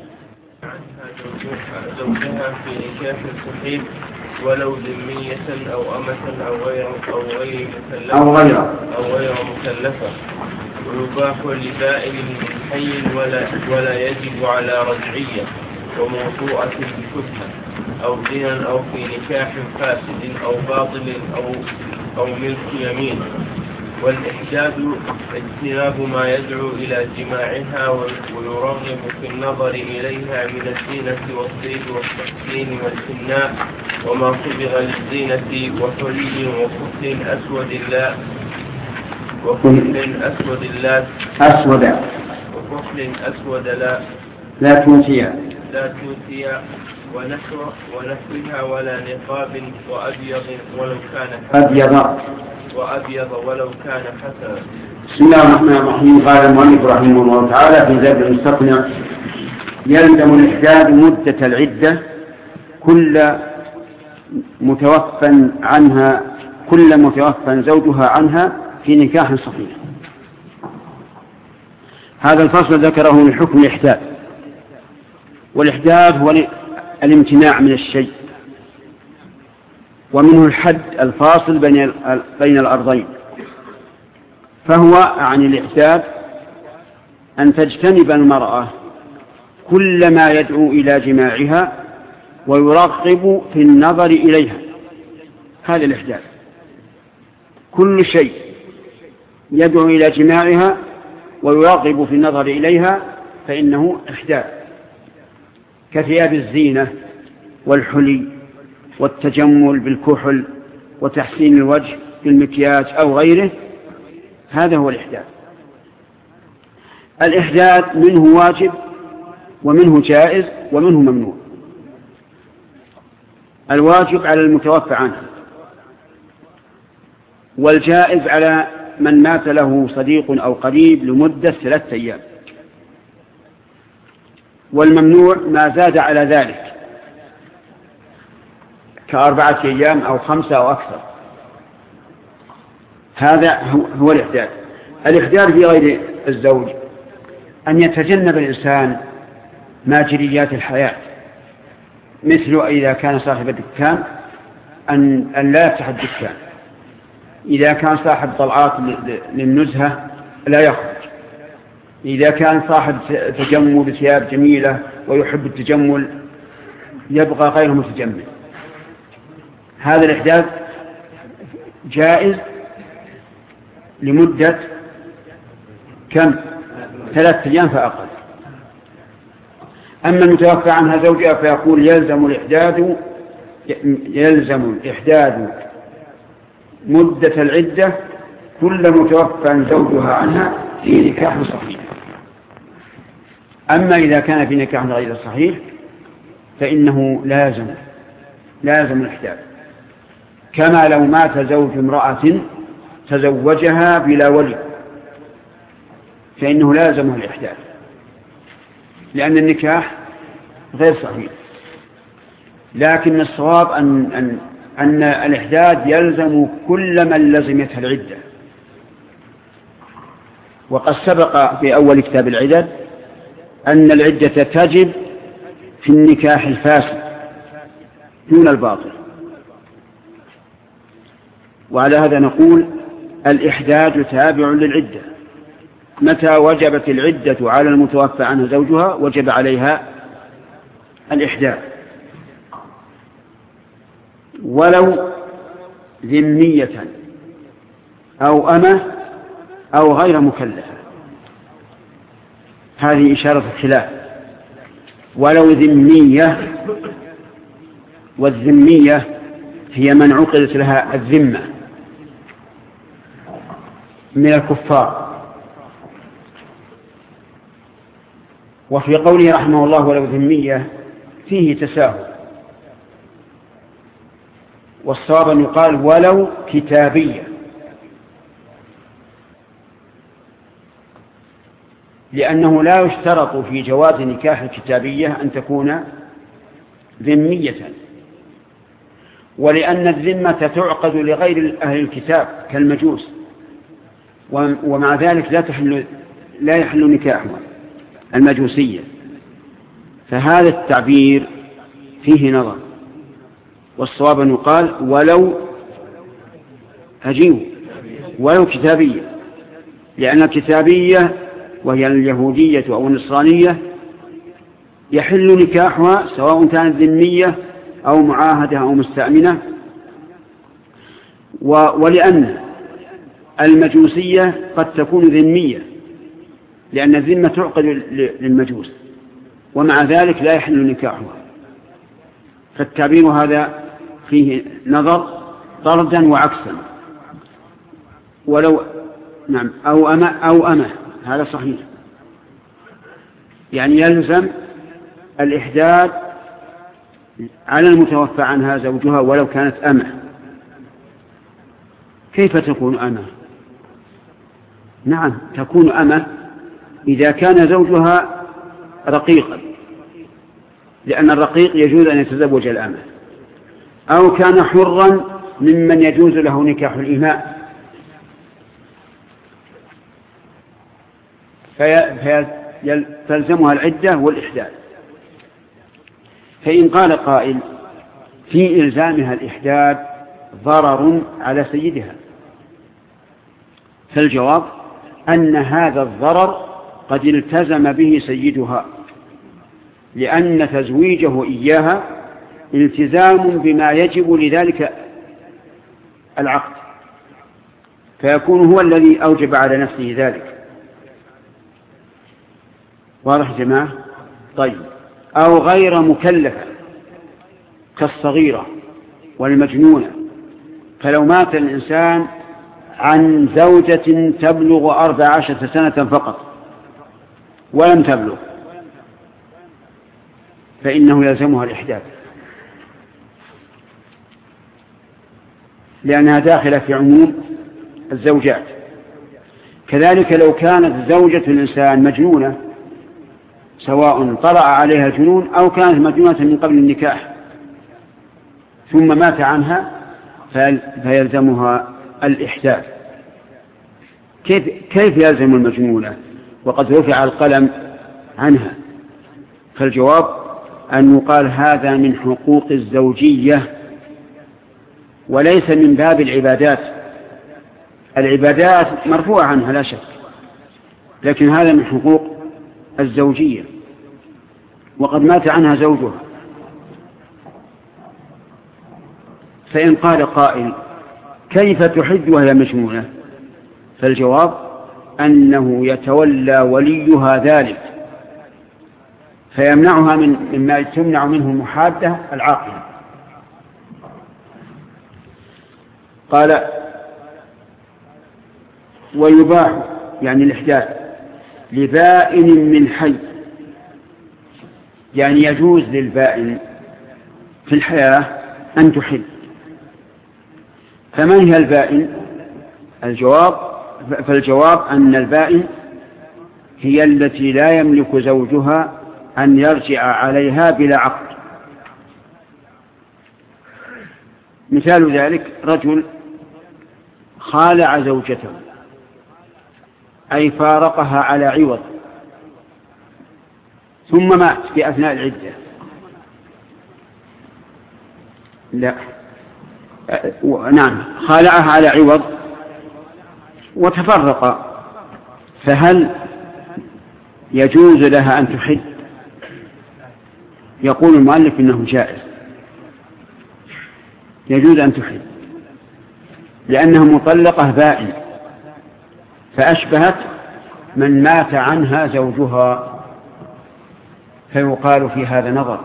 زوجها في نكاح صحيح ولو ذمية أو أمة أو غير أو غير مكلفة أو غير أو غير مكلفة، ويباح لبائن من حي ولا ولا يجب على رجعية وموضوعة بشبهة أو زنا أو في نكاح فاسد أو باطل أو أو ملك يمين. والإحداث اجتناب ما يدعو إلى جماعها ويرغب في النظر إليها من الزينة والصيد والتحسين والحناء وما صبغ للزينة وحلي وكحل أسود لا وكحل أسود لا أسود وكحل أسود لا لا توتيا لا توتيا ونحو ونحوها ولا نقاب وأبيض ولو كان أبيض وأبيض ولو كان حسنا. بسم الله الرحمن الرحيم. قال المؤلف رحمه الله تعالى في زاد المستقنع: يلزم الإحداد مدة العدة كل متوفى عنها كل متوفى زوجها عنها في نكاح صحيح. هذا الفصل ذكره لحكم الإحداث، والإحداث هو الامتناع من الشيء، ومنه الحد الفاصل بين بين الأرضين. فهو عن الإحداث أن تجتنب المرأة كل ما يدعو إلى جماعها ويرغب في النظر إليها، هذا الإحداث. كل شيء يدعو إلى جماعها ويرغب في النظر إليها فإنه إحداث، كثياب الزينة والحلي والتجمل بالكحل وتحسين الوجه بالمكياج أو غيره، هذا هو الإحداث. الإحداث منه واجب ومنه جائز ومنه ممنوع. الواجب على المتوفى عنه، والجائز على من مات له صديق أو قريب لمدة ثلاثة أيام، والممنوع ما زاد على ذلك كأربعة أيام أو خمسة أو أكثر. هذا هو الإحداث. الإحداث في غير الزوج أن يتجنب الإنسان ماجريات الحياة، مثل إذا كان صاحب الدكان أن, أن لا يفتح الدكان، إذا كان صاحب طلعات للنزهة لا يخرج، إذا كان صاحب تجمل ثياب جميلة ويحب التجمل يبقى غير متجمل. هذا الإحداث جائز لمدة كم؟ ثلاثة أيام فأقل. أما المتوفى عنها زوجها فيقول يلزم الإحداث يلزم الإحداث مدة العدة كل متوفى زوجها عنها في نكاح صحيح. أما إذا كان في نكاح غير صحيح فإنه لازم لازم الإحداث، كما لو مات زوج امرأة تزوجها بلا ولي فإنه لازمه الإحداث، لأن النكاح غير صحيح. لكن الصواب أن, أن, أن الإحداث يلزم كل من لزمته العدة. وقد سبق في أول كتاب العدد أن العدة تجب في النكاح الفاسد دون الباطل. وعلى هذا نقول الإحداث تابع للعدة، متى وجبت العدة على المتوفى عنها زوجها وجب عليها الإحداث، ولو ذمية أو أمة أو غير مكلفة. هذه إشارة الخلاف. ولو ذمية، والذمية هي من عقدت لها الذمة من الكفار. وفي قوله رحمه الله ولو ذمية فيه تساهل، والصواب أن يقال ولو كتابية، لأنه لا يشترط في جواز نكاح الكتابية أن تكون ذمية، ولأن الذمة تعقد لغير أهل الكتاب كالمجوس، ومع ذلك لا تحل لا يحل نكاحها المجوسية. فهذا التعبير فيه نظر، والصواب أن يقال ولو هجيو ولو كتابية، لأن الكتابية وهي اليهودية أو النصرانية يحل نكاحها سواء كانت ذمية أو معاهدة أو مستأمنة. ولأن المجوسية قد تكون ذمية لأن الذمة تعقد للمجوس، ومع ذلك لا يحل نكاحها. فالتعبير هذا فيه نظر طردا وعكسا. ولو نعم أو أمة أو أمة هذا صحيح، يعني يلزم الإحداث على المتوفى عنها زوجها ولو كانت أمة. كيف تكون أمة؟ نعم تكون أمة إذا كان زوجها رقيقا، لأن الرقيق يجوز أن يتزوج الأمة. أو كان حرا ممن يجوز له نكاح الإماء فيلزمها العدة والإحداث. فإن قال قائل في إلزامها الإحداث ضرر على سيدها، فالجواب أن هذا الضرر قد التزم به سيدها، لأن تزويجه إياها التزام بما يجب لذلك العقد، فيكون هو الذي أوجب على نفسه ذلك. واضح يا جماعة؟ طيب. أو غير مكلفة كالصغيرة والمجنونة، فلو مات الإنسان عن زوجة تبلغ أربع عشرة سنة فقط ولم تبلغ فإنه يلزمها الإحداث، لأنها داخلة في عموم الزوجات. كذلك لو كانت زوجة الإنسان مجنونة، سواء طلع عليها الجنون أو كانت مجنونة من قبل النكاح ثم مات عنها فيلزمها الإحداث. كيف, كيف يلزم المجنونة وقد رفع القلم عنها؟ فالجواب أن يقال هذا من حقوق الزوجية وليس من باب العبادات. العبادات مرفوعة عنها لا شك، لكن هذا من حقوق الزوجية، وقد مات عنها زوجها. فإن قال قائل كيف تحد وهي مجنونة؟ فالجواب أنه يتولى وليها ذلك فيمنعها من مما تمنع منه المحادة العاقلة. قال ويباح يعني الإحداث لبائن من حي، يعني يجوز للبائن في الحياة أن تحد. فمن هي البائن؟ الجواب فالجواب أن البائن هي التي لا يملك زوجها أن يرجع عليها بلا عقد. مثال ذلك رجل خالع زوجته أي فارقها على عوض ثم مات في أثناء العدة. لا نعم خالعها على عوض وتفرق، فهل يجوز لها أن تحد؟ يقول المؤلف إنه جائز، يجوز أن تحد لأنها مطلقة بائن، فأشبهت من مات عنها زوجها، فيقال في هذا نظر.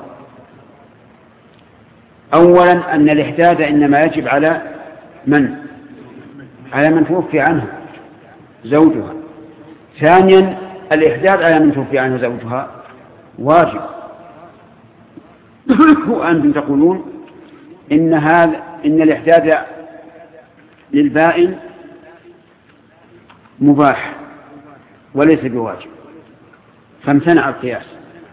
أولا أن الإحداد إنما يجب على من؟ على من توفي عنها زوجها. ثانيا الإحداد على من توفي عنها زوجها واجب، وأنتم تقولون إن هذا إن الإحداد للبائن مباح وليس بواجب، فامتنع القياس.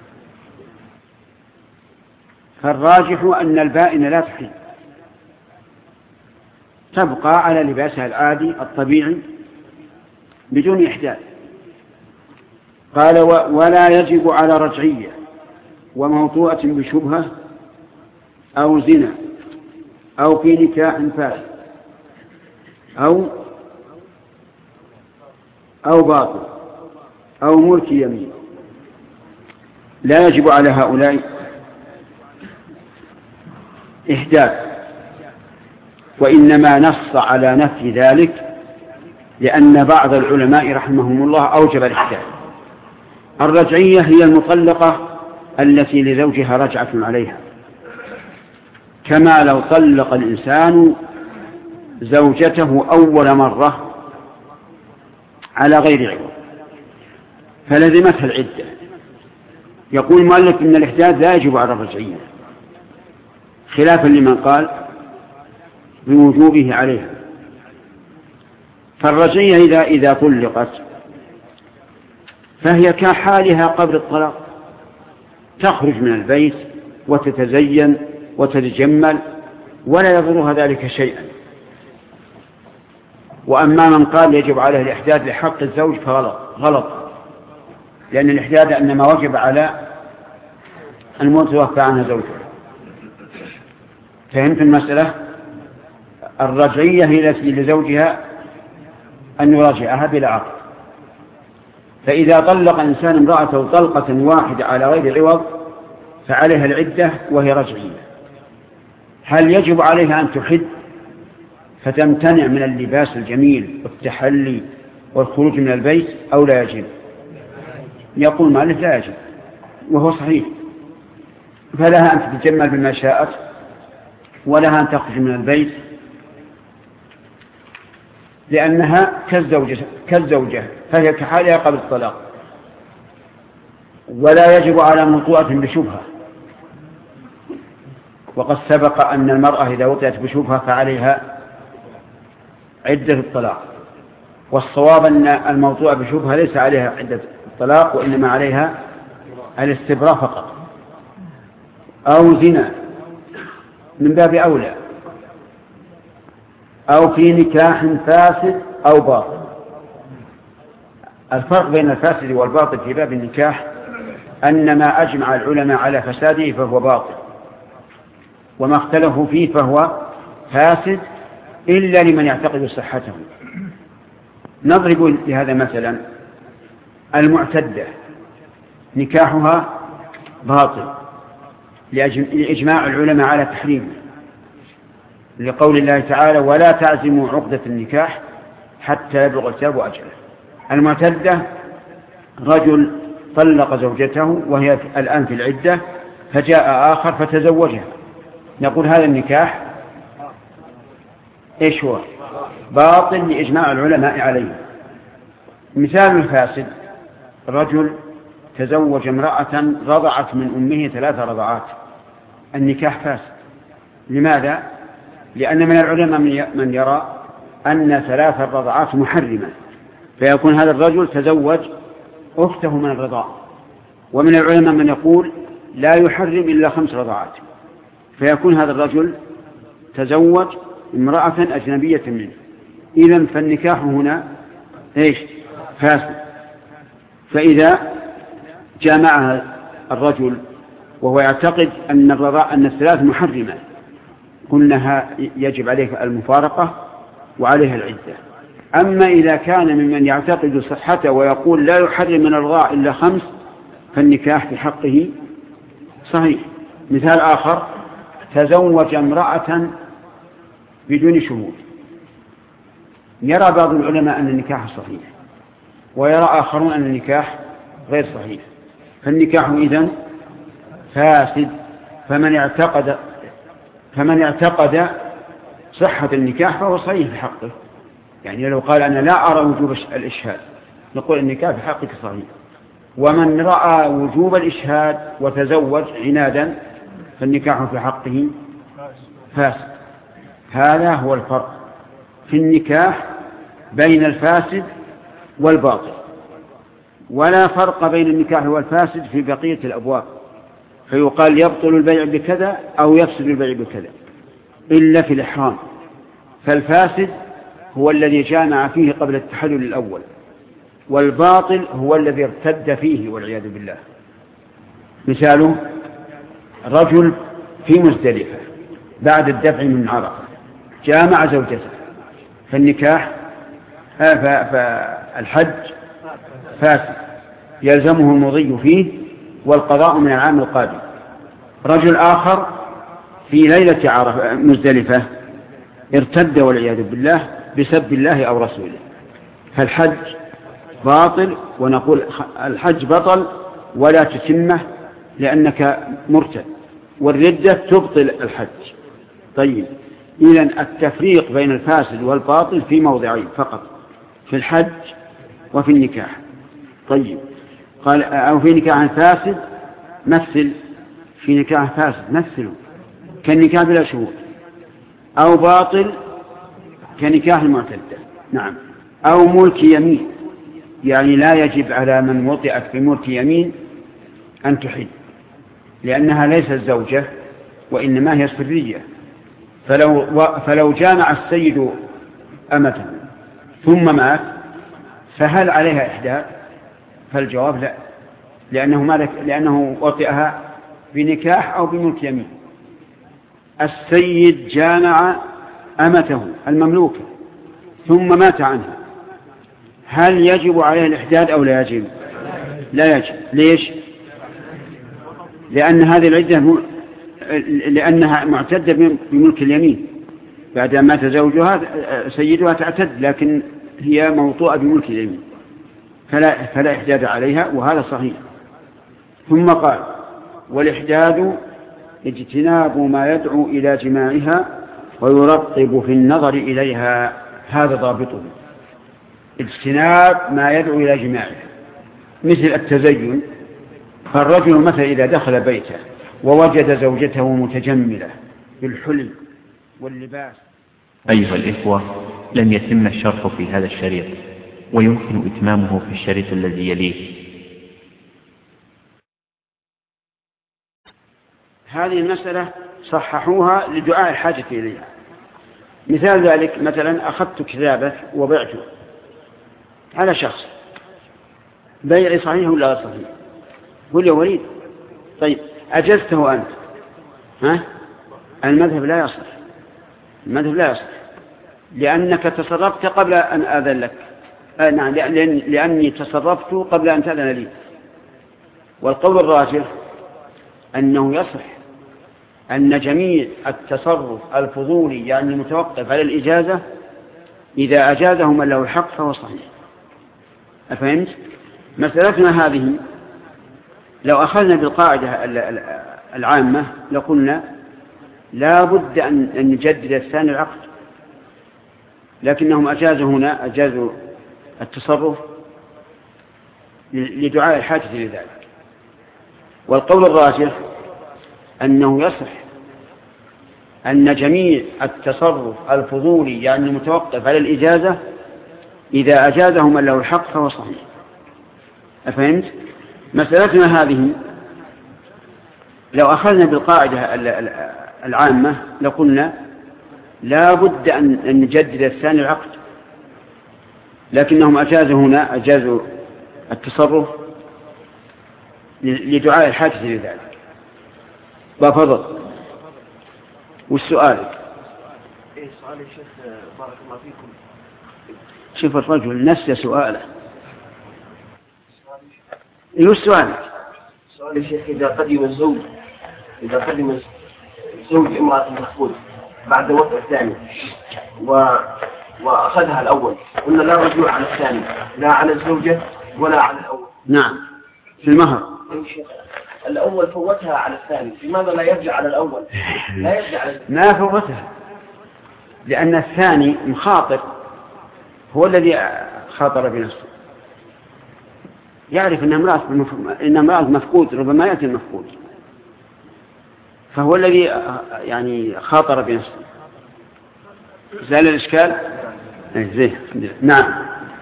فالراجح أن البائن لا تحل، تبقى على لباسها العادي الطبيعي بدون إحداث. قال ولا يجب على رجعية وموطوءة بشبهة أو زنا أو في نكاح فاسد أو أو باطل أو ملك يمين، لا يجب على هؤلاء إحداث، وإنما نص على نفي ذلك لأن بعض العلماء رحمهم الله أوجب الإحداث. الرجعية هي المطلقة التي لزوجها رجعة عليها، كما لو طلق الإنسان زوجته أول مرة على غير عوض فلزمتها العدة. يقول المؤلف إن الإحداث لا يجب على الرجعية، خلافا لمن قال بوجوبه عليها. فالرجعية إذا, إذا طلقت فهي كحالها قبل الطلاق، تخرج من البيت وتتزين وتتجمل ولا يضرها ذلك شيئا. وأما من قال يجب عليه الإحداد لحق الزوج فغلط غلط، لأن الإحداد إنما وجب على المتوفى عنها زوجها. فهمت المسألة؟ الرجعية هي التي لزوجها أن يراجعها بلا عقد. فإذا طلق إنسان امرأته طلقة واحدة على غير عوض فعليها العدة وهي رجعية. هل يجب عليها أن تحد فتمتنع من اللباس الجميل والتحلي والخروج من البيت أو لا يجب؟ يقول مالك لا يجب، وهو صحيح. فلها أن تتجمل بما شاءت ولها أن تخرج من البيت لأنها كالزوجة, كالزوجة فهي كحالها قبل الطلاق. ولا يجب على موطوءة بشبهة، وقد سبق أن المرأة إذا وطئت بشبهة فعليها عدة الطلاق. والصواب أن الموطوءة بشبهة ليس عليها عدة الطلاق، وإنما عليها الاستبراء فقط. أو زنا من باب أولى، أو في نكاح فاسد أو باطل. الفرق بين الفاسد والباطل في باب النكاح أن ما أجمع العلماء على فساده فهو باطل، وما اختلفوا فيه فهو فاسد إلا لمن يعتقد صحته. نضرب لهذا مثلا: المعتدة نكاحها باطل لإجماع العلماء على تحريمه، لقول الله تعالى: ولا تعزموا عقدة النكاح حتى يبلغ الكتاب أجله. المعتدة رجل طلق زوجته وهي الآن في العدة، فجاء آخر فتزوجها، نقول هذا النكاح إيش هو؟ باطل لإجماع العلماء عليه. مثال الفاسد: رجل تزوج امرأة رضعت من أمه ثلاث رضعات، النكاح فاسد. لماذا؟ لأن من العلماء من يرى أن ثلاث الرضعات محرمة، فيكون هذا الرجل تزوج أخته من الرضاع. ومن العلماء من يقول لا يحرم إلا خمس رضعات، فيكون هذا الرجل تزوج امرأة أجنبية منه. إذن فالنكاح هنا إيش؟ فاسد. فإذا جامعها الرجل وهو يعتقد أن الرضاع أن الثلاث محرمة، قلنا يجب عليه المفارقة وعليها العدة. أما إذا كان ممن يعتقد صحته ويقول لا يحرم من الرضاع إلا خمس فالنكاح في حقه صحيح. مثال آخر: تزوج امرأة بدون شهود. يرى بعض العلماء أن النكاح صحيح، ويرى آخرون أن النكاح غير صحيح، فالنكاح إذن فاسد. فمن اعتقد فمن اعتقد صحة النكاح فهو صحيح في حقه. يعني لو قال أنا لا أرى وجوب الإشهاد نقول النكاح في حقك صحيح. ومن رأى وجوب الإشهاد وتزوج عنادا فالنكاح في حقه فاسد. هذا هو الفرق في النكاح بين الفاسد والباطل. ولا فرق بين النكاح والفاسد في بقية الأبواب، فيقال يبطل البيع بكذا أو يفسد البيع بكذا إلا في الإحرام. فالفاسد هو الذي جامع فيه قبل التحلل الأول، والباطل هو الذي ارتد فيه والعياذ بالله. مثاله: رجل في مزدلفة بعد الدفع من عرفة جامع زوجته، فالنكاح فالحج فاسد يلزمه المضي فيه والقضاء من العام القادم. رجل آخر في ليلة عرفة مزدلفة ارتد والعياذ بالله بسب الله أو رسوله، فالحج باطل، ونقول الحج بطل ولا تتمه لأنك مرتد، والردة تبطل الحج. طيب، إذن التفريق بين الفاسد والباطل في موضعين فقط، في الحج وفي النكاح. طيب، قال أو في نكاح فاسد مثل، في نكاح فاسد مثله كالنكاح بلا شهود، أو باطل كنكاح المعتدة. نعم. أو ملك يمين، يعني لا يجب على من وطئت بملك يمين أن تحد، لأنها ليست زوجة وإنما هي سرية، فلو, فلو جامع السيد أمته ثم مات فهل عليها إحداث؟ فالجواب لا، لأنه, مالك لأنه وطئها بنكاح أو بملك يمين. السيد جامع أمته المملوكة ثم مات عنها، هل يجب عليه الإحداد أو لا يجب؟ لا يجب. ليش؟ لأن هذه العدة م... لأنها معتدة بملك اليمين، بعد ما مات زوجها سيدها تعتد، لكن هي موطوءة بملك اليمين، فلا, فلا إحداد عليها، وهذا صحيح. ثم قال: والإحداد اجتناب ما يدعو إلى جماعها ويرطب في النظر إليها، هذا ضابطه، اجتناب ما يدعو إلى جماعها، مثل التزين. فالرجل مثلا إذا دخل بيته ووجد زوجته متجملة بالحلي واللباس. أيها الإخوة، لم يتم الشرح في هذا الشريط، ويمكن إتمامه في الشريط الذي يليه. هذه المسألة صححوها لدعاء الحاجة إليها. مثال ذلك مثلا أخذت كتابك وبعته على شخص، بيعي صحيح ولا صحيح؟ قل يا وليد طيب أجزته أنت، ها؟ المذهب لا يصح، المذهب لا يصح، لأنك تصرفت قبل أن آذن لك. آه نعم، لأن لأني تصرفت قبل أن تأذن لي. والقول الراجح أنه يصح أن جميع التصرف الفضولي يعني المتوقف على الإجازة إذا أجازه من له الحق فهو صحيح. أفهمت؟ مسألتنا هذه لو أخذنا بالقاعدة العامة لقلنا لا بد أن نجدد الثاني العقد، لكنهم أجازوا هنا أجازوا التصرف لدعاء الحاجة لذلك. والقول الراجح أنه يصح أن جميع التصرف الفضولي يعني المتوقف على الإجازة إذا أجازه من له الحق فهو صحيح. أفهمت؟ مسألتنا هذه لو أخذنا بالقاعدة العامة لقلنا لا بد أن نجدد الثاني العقد، لكنهم أجازوا هنا أجازوا التصرف لدعاء الحاجة لذلك. بفضل. والسؤال إيه سؤال الشيخ بارك الله فيكم؟ شوف الرجل نسي سؤاله. إيه السؤال؟ سؤال الشيخ: إذا قدم الزوج إذا قدم زوج امرأة مخبوز بعد وقت الثاني و... وأخذها الأول، قلنا لا رجوع على الثاني، لا على الزوجة ولا على الأول. نعم، في المهر. الأول فوتها على الثاني، لماذا لا يرجع على الأول؟ لا يرجع على الثاني. ما فوتها، لأن الثاني مخاطر، هو الذي خاطر بنفسه، يعرف أن امرأة إن امرأة مفقود، ربما يأتي المفقود، فهو الذي يعني خاطر بنفسه. زال الإشكال؟ زين. نعم.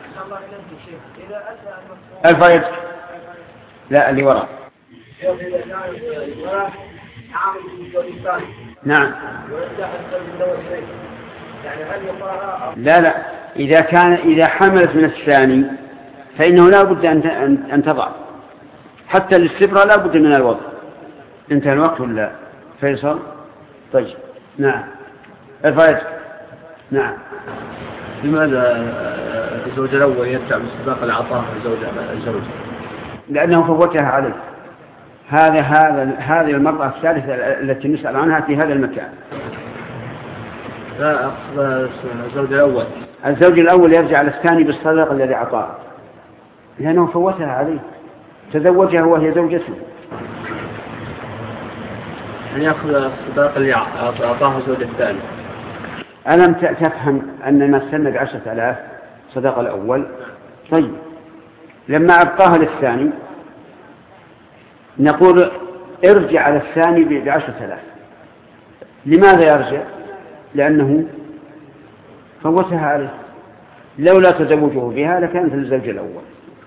الفائد لا اللي وراء. نعم. لا لا إذا كان إذا حملت من الثاني فإنه لا بد أن أن تضع، حتى الاستبرة لا بد من الوضع. انتهى الوقت ولا فيصل؟ طيب. نعم. الفائد. نعم. لماذا الزوج الأول يرجع باستباق العطاء الزوج؟ لأنه فوتها عليه. هذا هذا هذه المرأة الثالثة التي نسأل عنها في هذا المكان. لا أقصد الزوج الأول. الزوج الأول يرجع على الثاني بالصداق الذي أعطاه، لأنه فوتها عليه، تزوجها وهي زوجته. أن يأخذ الصداق اللي أعطاه الزوج الثاني. ألم تفهم أننا استنى بعشرة آلاف صداق الأول؟ طيب لما أبقاها للثاني نقول ارجع على الثاني بعشرة آلاف. لماذا يرجع؟ لأنه فوتها عليه، لولا تزوجه بها لكانت الزوج الأول.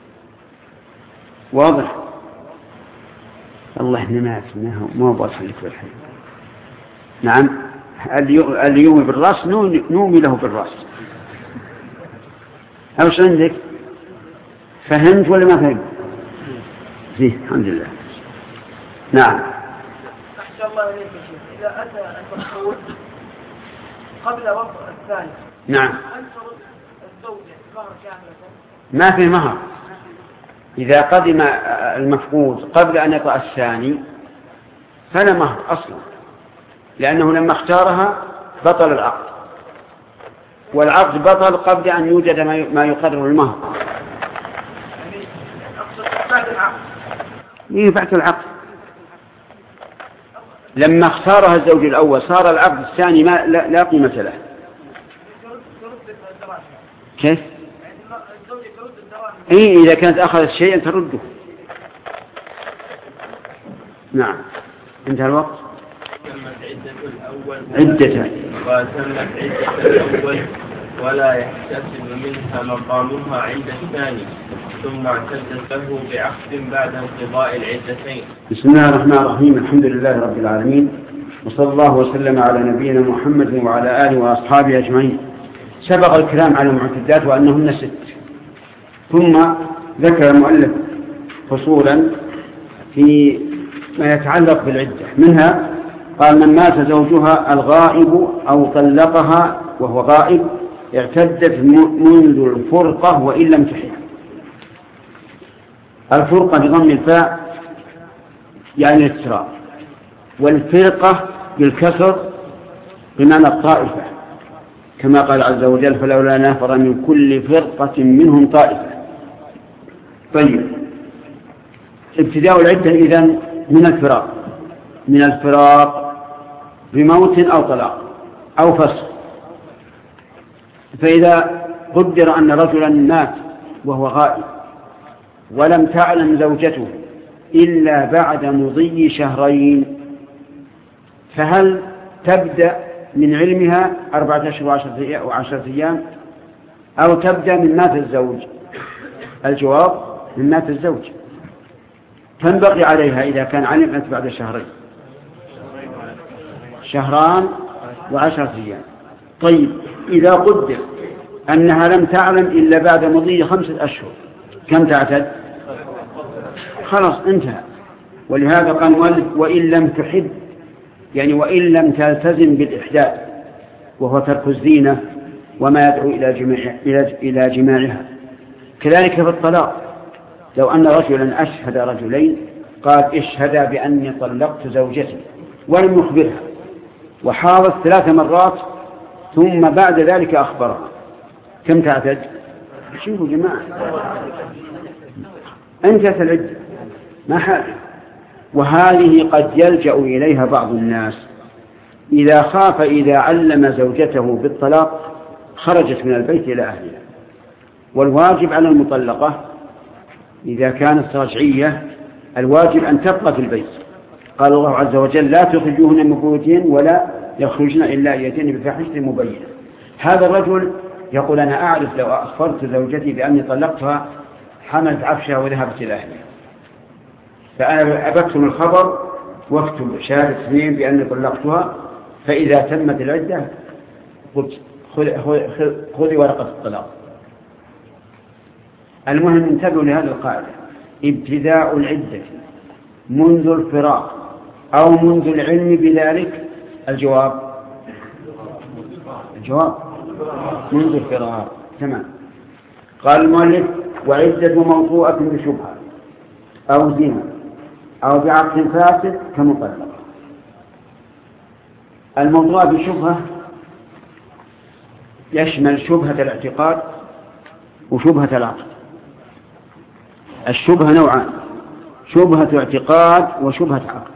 واضح؟ الله نمات ما هو ما بأصل لك بالحين. نعم. اللي يومي بالرأس نومي له بالرأس. أوش عندك؟ فهمت ولا ما فهمت؟ زين الحمد لله. نعم. أحسن الله إليك يا شيخ، إذا أتى المفعول قبل وضع الثاني نعم هل ترد الزوجة مهر كاملة؟ ما في مهر. إذا قدم المفقود قبل أن يطأ الثاني فلا مهر أصلا، لأنه لما اختارها بطل العقد، والعقد بطل قبل أن يوجد ما يقرر المهر. يعني أقصد بعد العقد. إيه بعد العقد، لما اختارها الزوج الأول صار العقد الثاني ما لا, لا قيمة له. كيف؟ إيه إذا كانت أخذت شيئا ترده. نعم. انتهى الوقت. تمت عدة الأول عدة وتمت عدة الأول ولا يحتسب منها مقامها عند الثاني، ثم اعتدت له بعقد بعد انقضاء العدتين. بسم الله الرحمن الرحيم. الحمد لله رب العالمين، وصلى الله وسلم على نبينا محمد وعلى آله وأصحابه أجمعين. سبق الكلام على المعتدات وأنهن ست، ثم ذكر المؤلف فصولا في ما يتعلق بالعدة. منها قال: من مات زوجها الغائب أو طلقها وهو غائب اعتدت منذ الفرقة وإن لم تحل. الفرقة بضم الفاء يعني الافتراق، والفرقة بالكسر بمعنى الطائفة، كما قال عز وجل: فلولا نفر من كل فرقة منهم طائفة. طيب، ابتداء العدة إذن من الفراق، من الفراق بموت أو طلاق أو فسخ. فإذا قدر أن رجلا مات وهو غائب ولم تعلم زوجته إلا بعد مضي شهرين، فهل تبدأ من علمها أربعة أشهر وعشرة أيام أو تبدأ من مات الزوج؟ الجواب: من مات الزوج. تنبغي عليها إذا كان علمت بعد شهرين شهران وعشرة أيام. طيب، إذا قدر أنها لم تعلم إلا بعد مضي خمسة أشهر كم تعتد؟ خلاص انتهى. ولهذا قال المؤلف: وإن لم تحب، يعني وإن لم تلتزم بالإحداث وهو ترك الزينة وما يدعو إلى جماع إلى جماعها. كذلك في الطلاق، لو أن رجلا أشهد رجلين قال: اشهدا بأني طلقت زوجتي، ولم يخبرها وحاضت ثلاث مرات ثم بعد ذلك أخبرها، كم تعتد؟ شوفوا جماعة، انتهت العدة ما حاجة. وهذه قد يلجأ إليها بعض الناس إذا خاف إذا علم زوجته بالطلاق خرجت من البيت إلى أهلها. والواجب على المطلقة إذا كانت رجعية الواجب أن تبقى في البيت. قال الله عز وجل: لا تخرجوهن من بيوتهن ولا يخرجن إلا يأتين بفاحشة مبينة. هذا الرجل يقول: أنا أعرف لو أخبرت زوجتي بأني طلقتها حملت عفشها وذهبت إلى أهلها، فأنا أبكتم الخبر واكتب شهادة اثنين بأني طلقتها، فإذا تمت العدة قلت خذي ورقة الطلاق. المهم انتبهوا لهذه القاعدة: ابتداء العدة منذ الفراق أو منذ العلم بذلك. الجواب الجواب منذ الفراق. تمام. قال المؤلف: وعدة موضوعة بشبهة أو زنا أو بعقد فاسد كمطلقة. الموضوع بشبهة يشمل شبهة الاعتقاد وشبهة العقد. الشبهة نوعان: شبهة اعتقاد وشبهة عقد.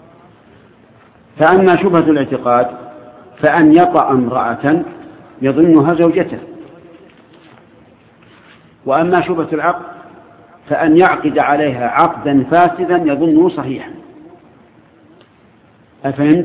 فأما شبهة الاعتقاد فأن يطأ امرأة يظنها زوجته، وأما شبهة العقد فأن يعقد عليها عقدا فاسدا يظنه صحيحا. أفهمت؟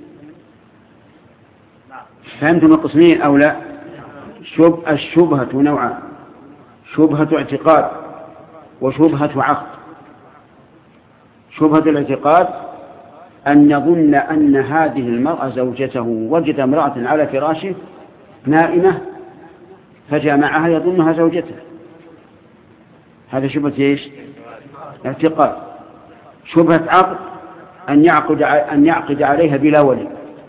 فهمتم القسمين أو لا؟ شب... الشبهة نوعان: شبهة اعتقاد وشبهة عقد. شبهة الاعتقاد أن يظن أن هذه المرأة زوجته، وجد امرأة على فراشه نائمة فجامعها يظنها زوجته، هذا شبهة إيش؟ اعتقاد. شبهة عقد أن يعقد أن يعقد عليها بلا ولي،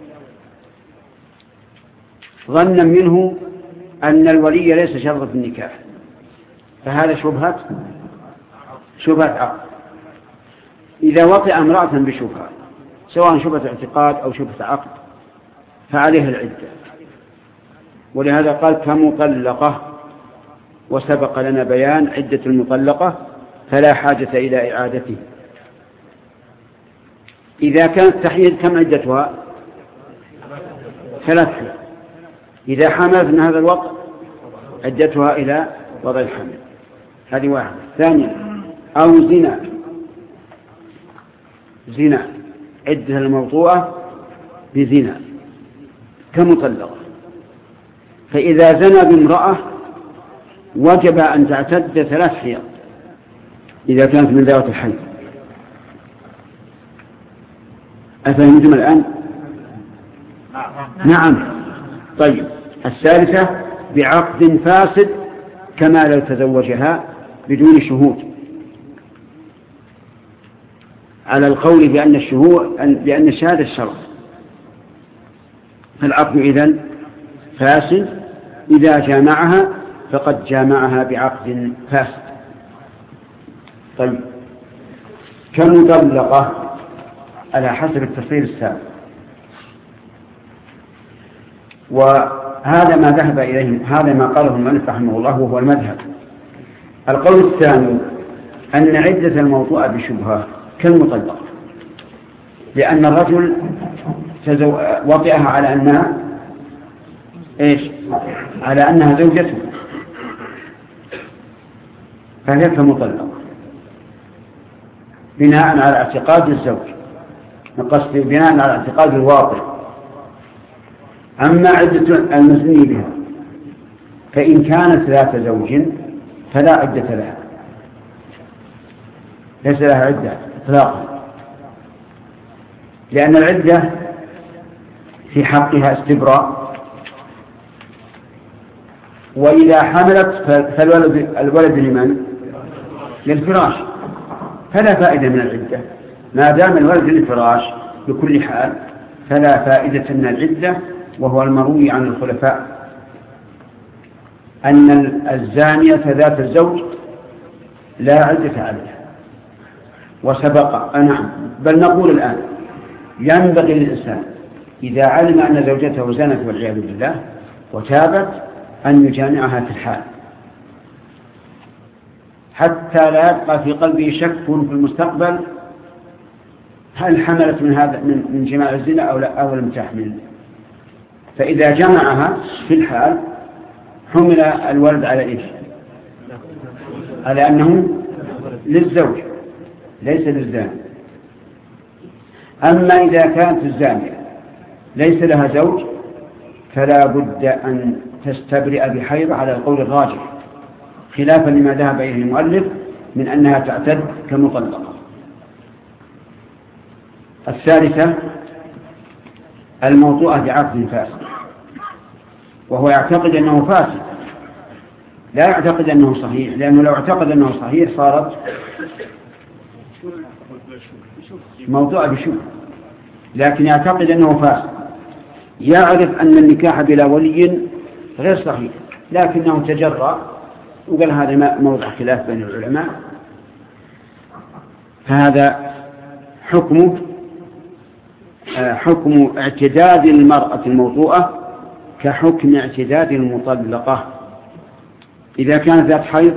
ظنا منه أن الولي ليس شرط في النكاح، فهذا شبهة شبهة عقد. إذا وطئ امرأة بشبهة سواء شبهة اعتقاد أو شبهة عقد فعليها العدة، ولهذا قال كمطلقة، وسبق لنا بيان عدة المطلقة فلا حاجة إلى إعادته. إذا كانت تحيض كم عدتها؟ ثلاث حيض. إذا حملت من هذا الوقت عدتها إلى وضع الحمل، هذه واحدة. ثانيا أو زنا، زنا عدة الموضوعة بزنا كمطلقة، فإذا زنى بامرأة وجب أن تعتد ثلاث حيض إذا كانت من ذوات الحيض. أفهمتم الآن؟ نعم. طيب، الثالثة بعقد فاسد كما لو تزوجها بدون شهود، على القول بأن الشهود بأن الشهادة الشرط، فالعقد إذن فاسد إذا جامعها فقد جامعها بعقد فاسد. طيب، كمطلقة على حسب التفصيل السابق، وهذا ما ذهب إليه، هذا ما قاله المؤلف رحمه الله وهو المذهب. القول الثاني أن عدة الموضوع بشبهة كالمطلقة، لأن الرجل وطئها على أنها إيش؟ على أنها زوجته، فهي كمطلقة بناء على اعتقاد الزوج، قصدي بناء على اعتقاد الواطئ. أما عدة المزني بها فإن كانت ذات زوج فلا عدة لها، ليس لها عدة إطلاقا، لأن العدة في حقها استبراء، وإذا حملت فالولد الولد لمن؟ للفراش، فلا فائدة من العدة ما دام الولد للفراش بكل حال، فلا فائدة من العدة. وهو المروي عن الخلفاء أن الزانية ذات الزوج لا عدة عليها، وسبق نعم، بل نقول الآن ينبغي للإنسان إذا علم أن زوجته زنت والعياذ بالله وتابت أن يجامعها في الحال، حتى لا يبقى في قلبه شك في المستقبل هل حملت من هذا من جماع الزنا أو لا أو لم تحمل. فإذا جمعها في الحال حمل الولد على إيش؟ على أنه للزوج ليس للزاني. أما إذا كانت الزانية ليس لها زوج فلا بد أن تستبرئ بحيض على القول الراجح، خلافا لما ذهب إليه المؤلف من أنها تعتد كمطلقة. الثالثة الموضوعة بعقد فاسد، وهو يعتقد أنه فاسد لا يعتقد أنه صحيح، لأنه لو اعتقد أنه صحيح صارت موضوعة بشبهة، لكن يعتقد أنه فاسد، يعرف أن النكاح بلا ولي غير صحيح، لكنه تجرأ وقال هذا موضع خلاف بين العلماء، فهذا حكمه حكم اعتداد المرأة الموضوعة كحكم اعتداد المطلقة إذا كانت ذات حيض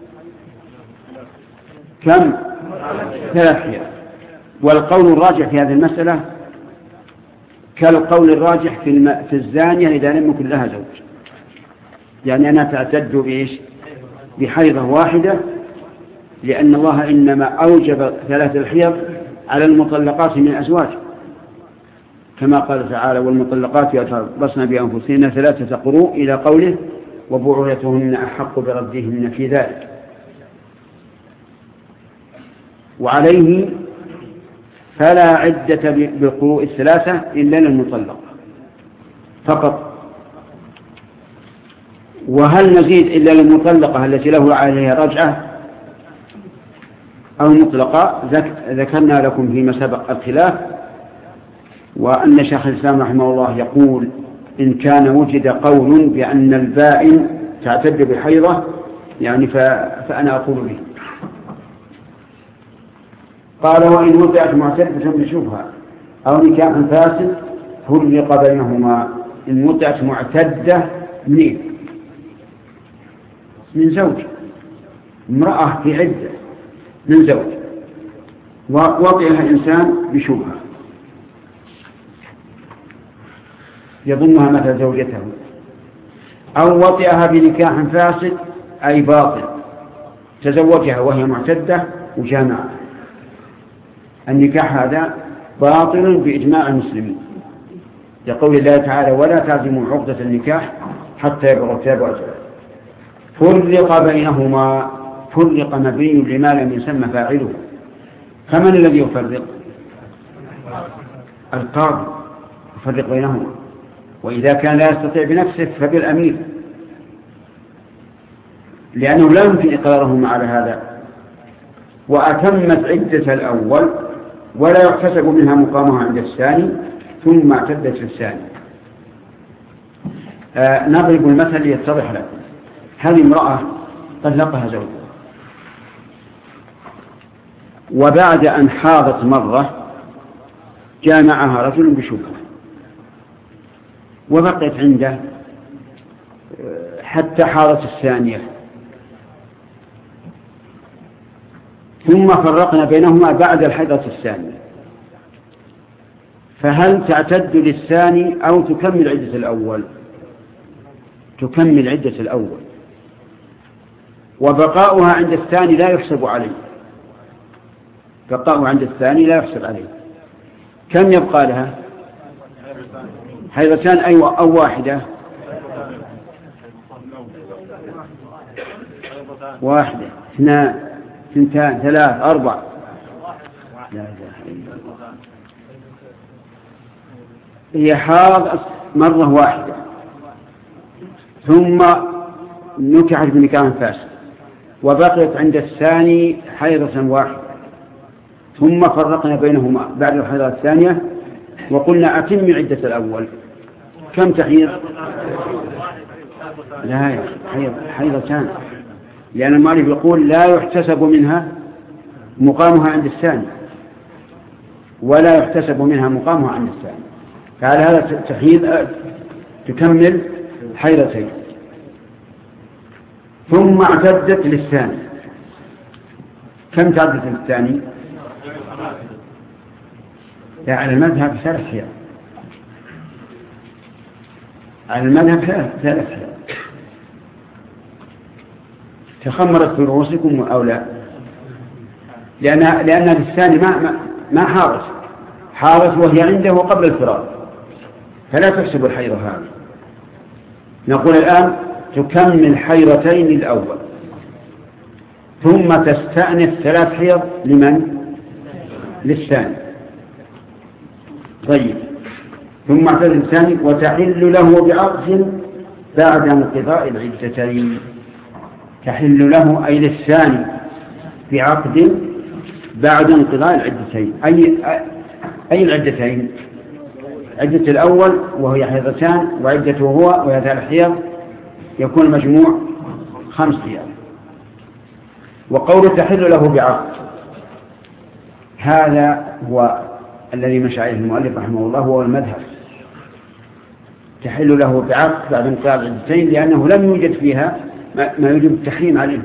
كم؟ ثلاث حيض. والقول الراجح في هذه المسألة كالقول الراجح في, الم... في الزانية إذا لم يكن لها زوج، يعني أنها تعتد بإيش؟ بحيضة واحدة، لأن الله إنما أوجب ثلاث الحيض على المطلقات من أزواج، كما قال تعالى والمطلقات يتربصن بأنفسهن ثلاثة قروء إلى قوله وبعولتهن أحق بردهن في ذلك. وعليه فلا عدة بالقروء الثلاثة إلا للمطلق فقط. وهل نزيد إلا للمطلقة التي له عليها رجعة أو مطلقة؟ ذكرنا لكم فيما سبق الخلاف، وأن شيخ الإسلام رحمه الله يقول إن كان وجد قول بأن البائن تعتد بحيضة يعني فأنا أقول به. قال وإن وضعت معتدة بشبهة أو نكاح فاسد فرق بينهما. إن وضعت معتدة منين؟ من زوج، امرأة في عدة من زوج ووضعها إنسان بشبهة يظنها مثل زوجته، أو وطئها بنكاح فاسد أي باطل، تزوجها وهي معتدة وجامعة. النكاح هذا باطل بإجماع المسلمين يقول الله تعالى ولا تعزموا عقدة النكاح حتى يبلغ الكتاب أجله. فرق بينهما، فرق مبني لما لم يسمى فاعله. فمن الذي يفرق؟ القاضي يفرق بينهما، وإذا كان لا يستطيع بنفسه فبالأمير، لأنه لا يمكن إقرارهما على هذا. وأتمت عدة الأول ولا يحتسب منها مقامها عند الثاني ثم اعتدت الثاني. آه نضرب المثل ليتضح لكم. هذه امرأة طلقها زوجها وبعد أن حاضت مرة جامعها رجل بشبهة وبقيت عنده حتى حاضت الثانية، ثم فرقنا بينهما بعد الحيضة الثانية، فهل تعتد للثاني أو تكمل عدة الأول؟ تكمل عدة الأول، وبقاؤها عند الثاني لا يحسب عليه. بقاؤها عند الثاني لا يحسب عليه. كم يبقى لها؟ حيضتان أيوة أو واحدة؟ واحدة، اثنان، اثنتان، ثلاث، أربع. لا إله إلا الله. هي حاض مرة واحدة ثم نكحت بنكاح فاسد وبقيت عند الثاني حيضة واحدة، ثم فرقنا بينهما بعد الحيضة الثانية وقلنا أتم عدة الأول. كم تحيض؟ لا يا حيض حيضتان، لأن المؤلف يقول لا يحتسب منها مقامها عند الثاني ولا يحتسب منها مقامها عند الثاني، فعلى هذا تحيض تكمل حيضتين ثم اعتدت للثاني. كم تعدت للثاني؟ لا، على المذهب ثلاث حيض، على المذهب ثلاث حيض. تخمرت في رؤوسكم أو لا؟ لأن لأن الثاني ما ما, ما حارت حارت وهي عنده قبل الفراق، فلا تحسب الحيضة هذه. نقول الآن تكمل حيضتين الأول ثم تستأنف ثلاث حيض لمن؟ للثاني. طيب، ثم اعتد الثاني وتحل له بعقد بعد انقضاء العدتين. تحل له أي للثاني بعقد بعد انقضاء العدتين. أي أي العدتين؟ عدة الأول وهي حيضتان وعدته هو وهي ثلاث حيض، يكون المجموع خمس حيض. وقول تحل له بعقد هذا هو الذي مشى عليه المؤلف رحمه الله، هو المذهب. تحل له بعقد بعد انقضاء العدتين لأنه لم يوجد فيها ما يجب التحريم عليه.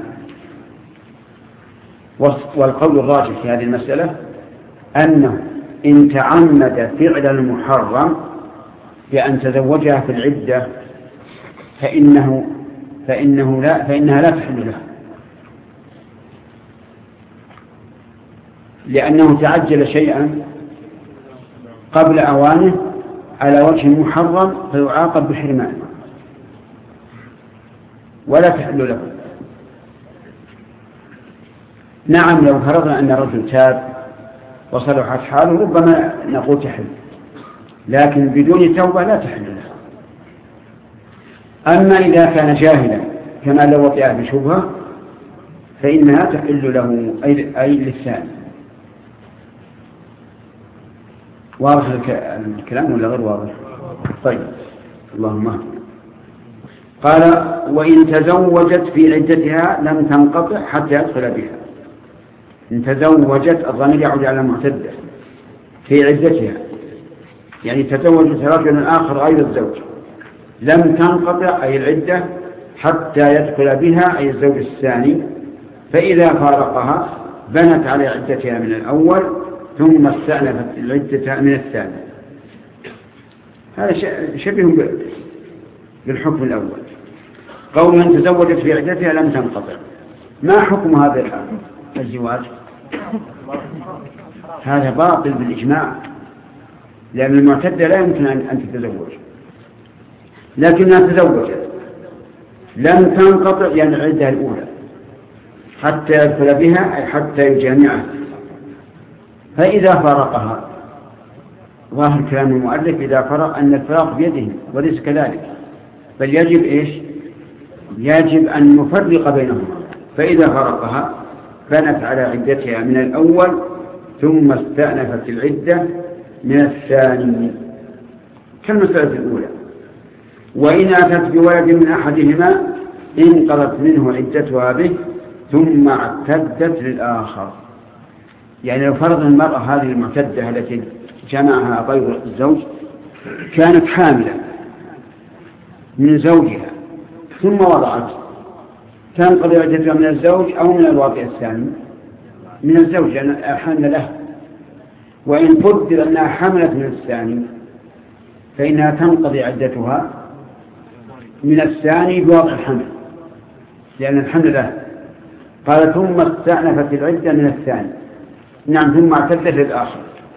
والقول الراجح في هذه المسألة أنه إن تعمد فعل المحرم بأن تزوجها في العدة فإنه فإنه لا فإنها لا تحل له، لأنه تعجل شيئا قبل أوانه على وجه محرم فيعاقب بحرمان ولا تحل له. نعم، لو فرضنا أن الرجل تاب وصلحت حاله ربما نقول تحل، لكن بدون توبة لا تحل له. أما إذا كان جاهلا كما لو وطئ بشبهة فإنها تحل له أي للثاني. واضح الكلام ولا غير واضح؟ طيب اللهم قال وإن تزوجت في عدتها لم تنقطع حتى يدخل بها. إن تزوجت الضمير يعود على المعتدة في عدتها، يعني تزوجت رجل آخر غير الزوج، لم تنقطع أي العدة حتى يدخل بها أي الزوج الثاني، فإذا فارقها بنت على عدتها من الأول ثم استأنفت العدة من الثاني. هذا شبه بالحكم الأول. قول من تزوجت في عدتها لم تنقطع، ما حكم هذا الزواج؟ هذا باطل بالإجماع، لأن المعتدة لا يمكن أن تتزوج، لكنها تزوجت لم تنقطع يعني العدة الأولى حتى يدخل بها أي حتى يجامعها، فإذا فارقها ظاهر كلام المؤلف إذا فرق أن الفراق بيده وليس كذلك، بل يجب إيش؟ يجب أن نفرق بينهما. فإذا فرقها بنت على عدتها من الأول ثم استأنفت العدة من الثاني كالمسألة الأولى. وإن أتت بولد من أحدهما انقضت منه عدتها به ثم اعتدت للآخر. يعني لو فرض المرأة هذه المعتدة التي جمعها غير الزوج كانت حاملة من زوجها ثم وضعت، تنقضي عدتها من الزوج أو من الواقع الثاني؟ من الزوج لأن حمل له. وإن قدر أنها حملت من الثاني فإنها تنقضي عدتها من الثاني بوضع الحمل لأن الحمل له. قال ثم استأنفت العدة من الثاني، نعم، ثم اعتدت للآخر.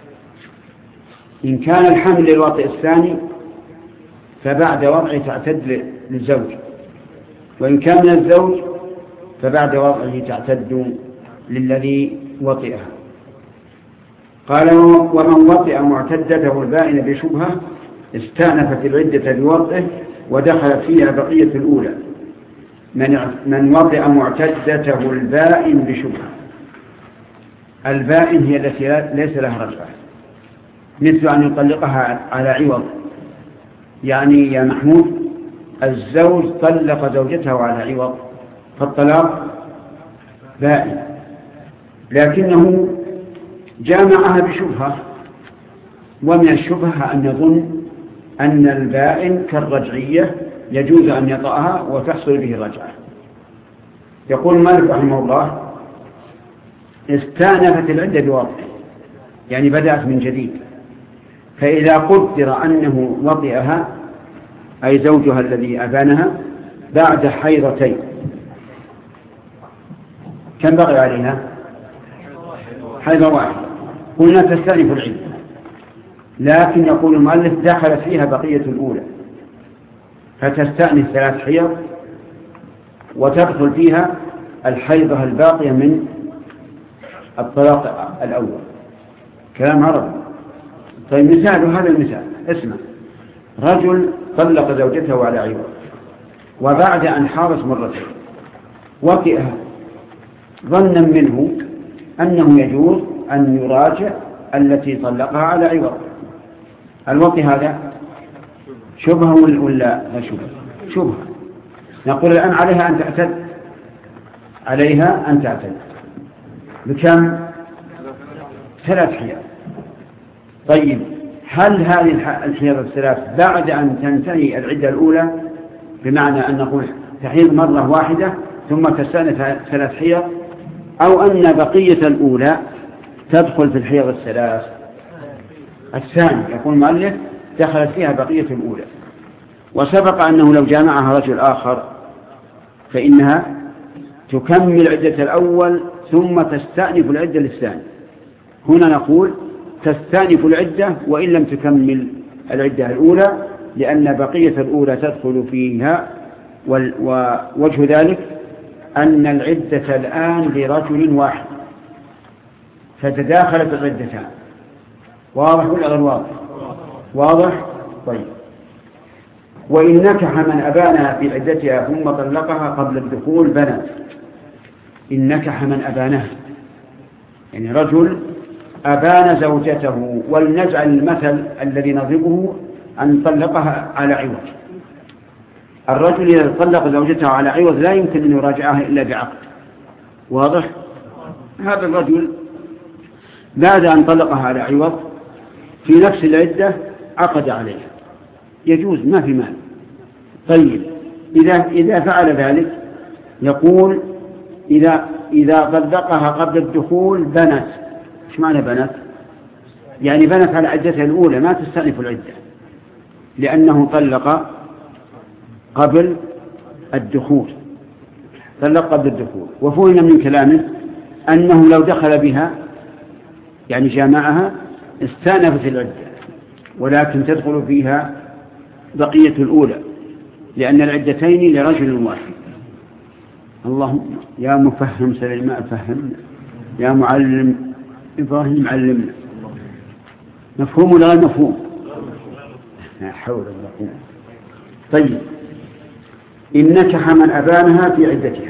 إن كان الحمل للواطئ الثاني فبعد وضعه تعتد للزوج، وإن كان من الزوج فبعد وضعه تعتد للذي وطئها. قال ومن وطئ معتدته البائن بشبهة استأنفت العدة بوضعه ودخلت فيها بقية الأولى. من من وطئ معتدته البائن بشبهة، البائن هي التي ليس لها رجعة، مثل أن يطلقها على عوض. يعني يا محمود الزوج طلق زوجته على عوض فالطلاق بائن، لكنه جامعها بشبهة، ومن الشبهة أن يظن أن البائن كالرجعية يجوز أن يطأها وتحصل به رجعة. يقول مالك رحمه الله استأنفت العدة بوضع، يعني بدأت من جديد. فإذا قدر أنه وطئها أي زوجها الذي أبانها بعد حيضتين كم بقي عليها؟ حيضة واحدة، قلنا تستأنف العدة، لكن يقول المؤلف دخلت فيها بقية الأولى فتستأنف ثلاث حيض وتدخل فيها الحيضة الباقية من الطلاق الأول. كلام عربي. طيب مثال هذا المثال، اسمع، رجل طلق زوجته على عوض وبعد أن حارس مرتين وطئها ظنا منه أنه يجوز أن يراجع التي طلقها على عوض. الوطئ هذا شبهة ولا لا شبهة؟ شبهة. نقول الآن عليها أن تعتد، عليها أن تعتد بكم؟ ثلاث حيض. طيب هل هذه الحيض الثلاث بعد أن تنتهي العدة الأولى، بمعنى أن نقول تحيض مرة واحدة ثم تستأنف ثلاث حيض، أو أن بقية الأولى تدخل في الحيض الثلاث؟ الثاني. يقول المؤلف دخلت فيها بقية الأولى، وسبق أنه لو جامعها رجل آخر فإنها تكمل عدة الأول ثم تستأنف العدة للثاني. هنا نقول تستأنف العدة وإن لم تكمل العدة الأولى، لأن بقية الأولى تدخل فيها، ووجه ذلك أن العدة الآن لرجل واحد فتداخلت العدتان. واضح ولا غير واضح؟ واضح. طيب. وإن نكح من أبانها في عدتها ثم طلقها قبل الدخول بنت. إن نكح من أبانها يعني رجل أبان زوجته، ولنجعل المثل الذي نضربه أن طلقها على عوض. الرجل إذا طلق زوجته على عوض لا يمكن أن يراجعها إلا بعقد. واضح؟ هذا الرجل بعد أن طلقها على عوض في نفس العدة عقد عليها، يجوز ما في مال. طيب إذا إذا فعل ذلك يقول إذا إذا طلقها قبل الدخول بنت. إيش معنى بنت؟ يعني بنت على عدتها الأولى، ما تستأنف العدة، لأنه طلق قبل الدخول، طلق قبل الدخول. وفهم من كلامه أنه لو دخل بها يعني جامعها استأنفت العدة، ولكن تدخل فيها بقية الأولى، لأن العدتين لرجل واحد. اللهم يا مفهم سليمان فهمنا، يا معلم إبراهيم علمنا. مفهوم ولا غير مفهوم؟ لا حول ولا قوة. طيب إن نكح من أبانها في عدتها،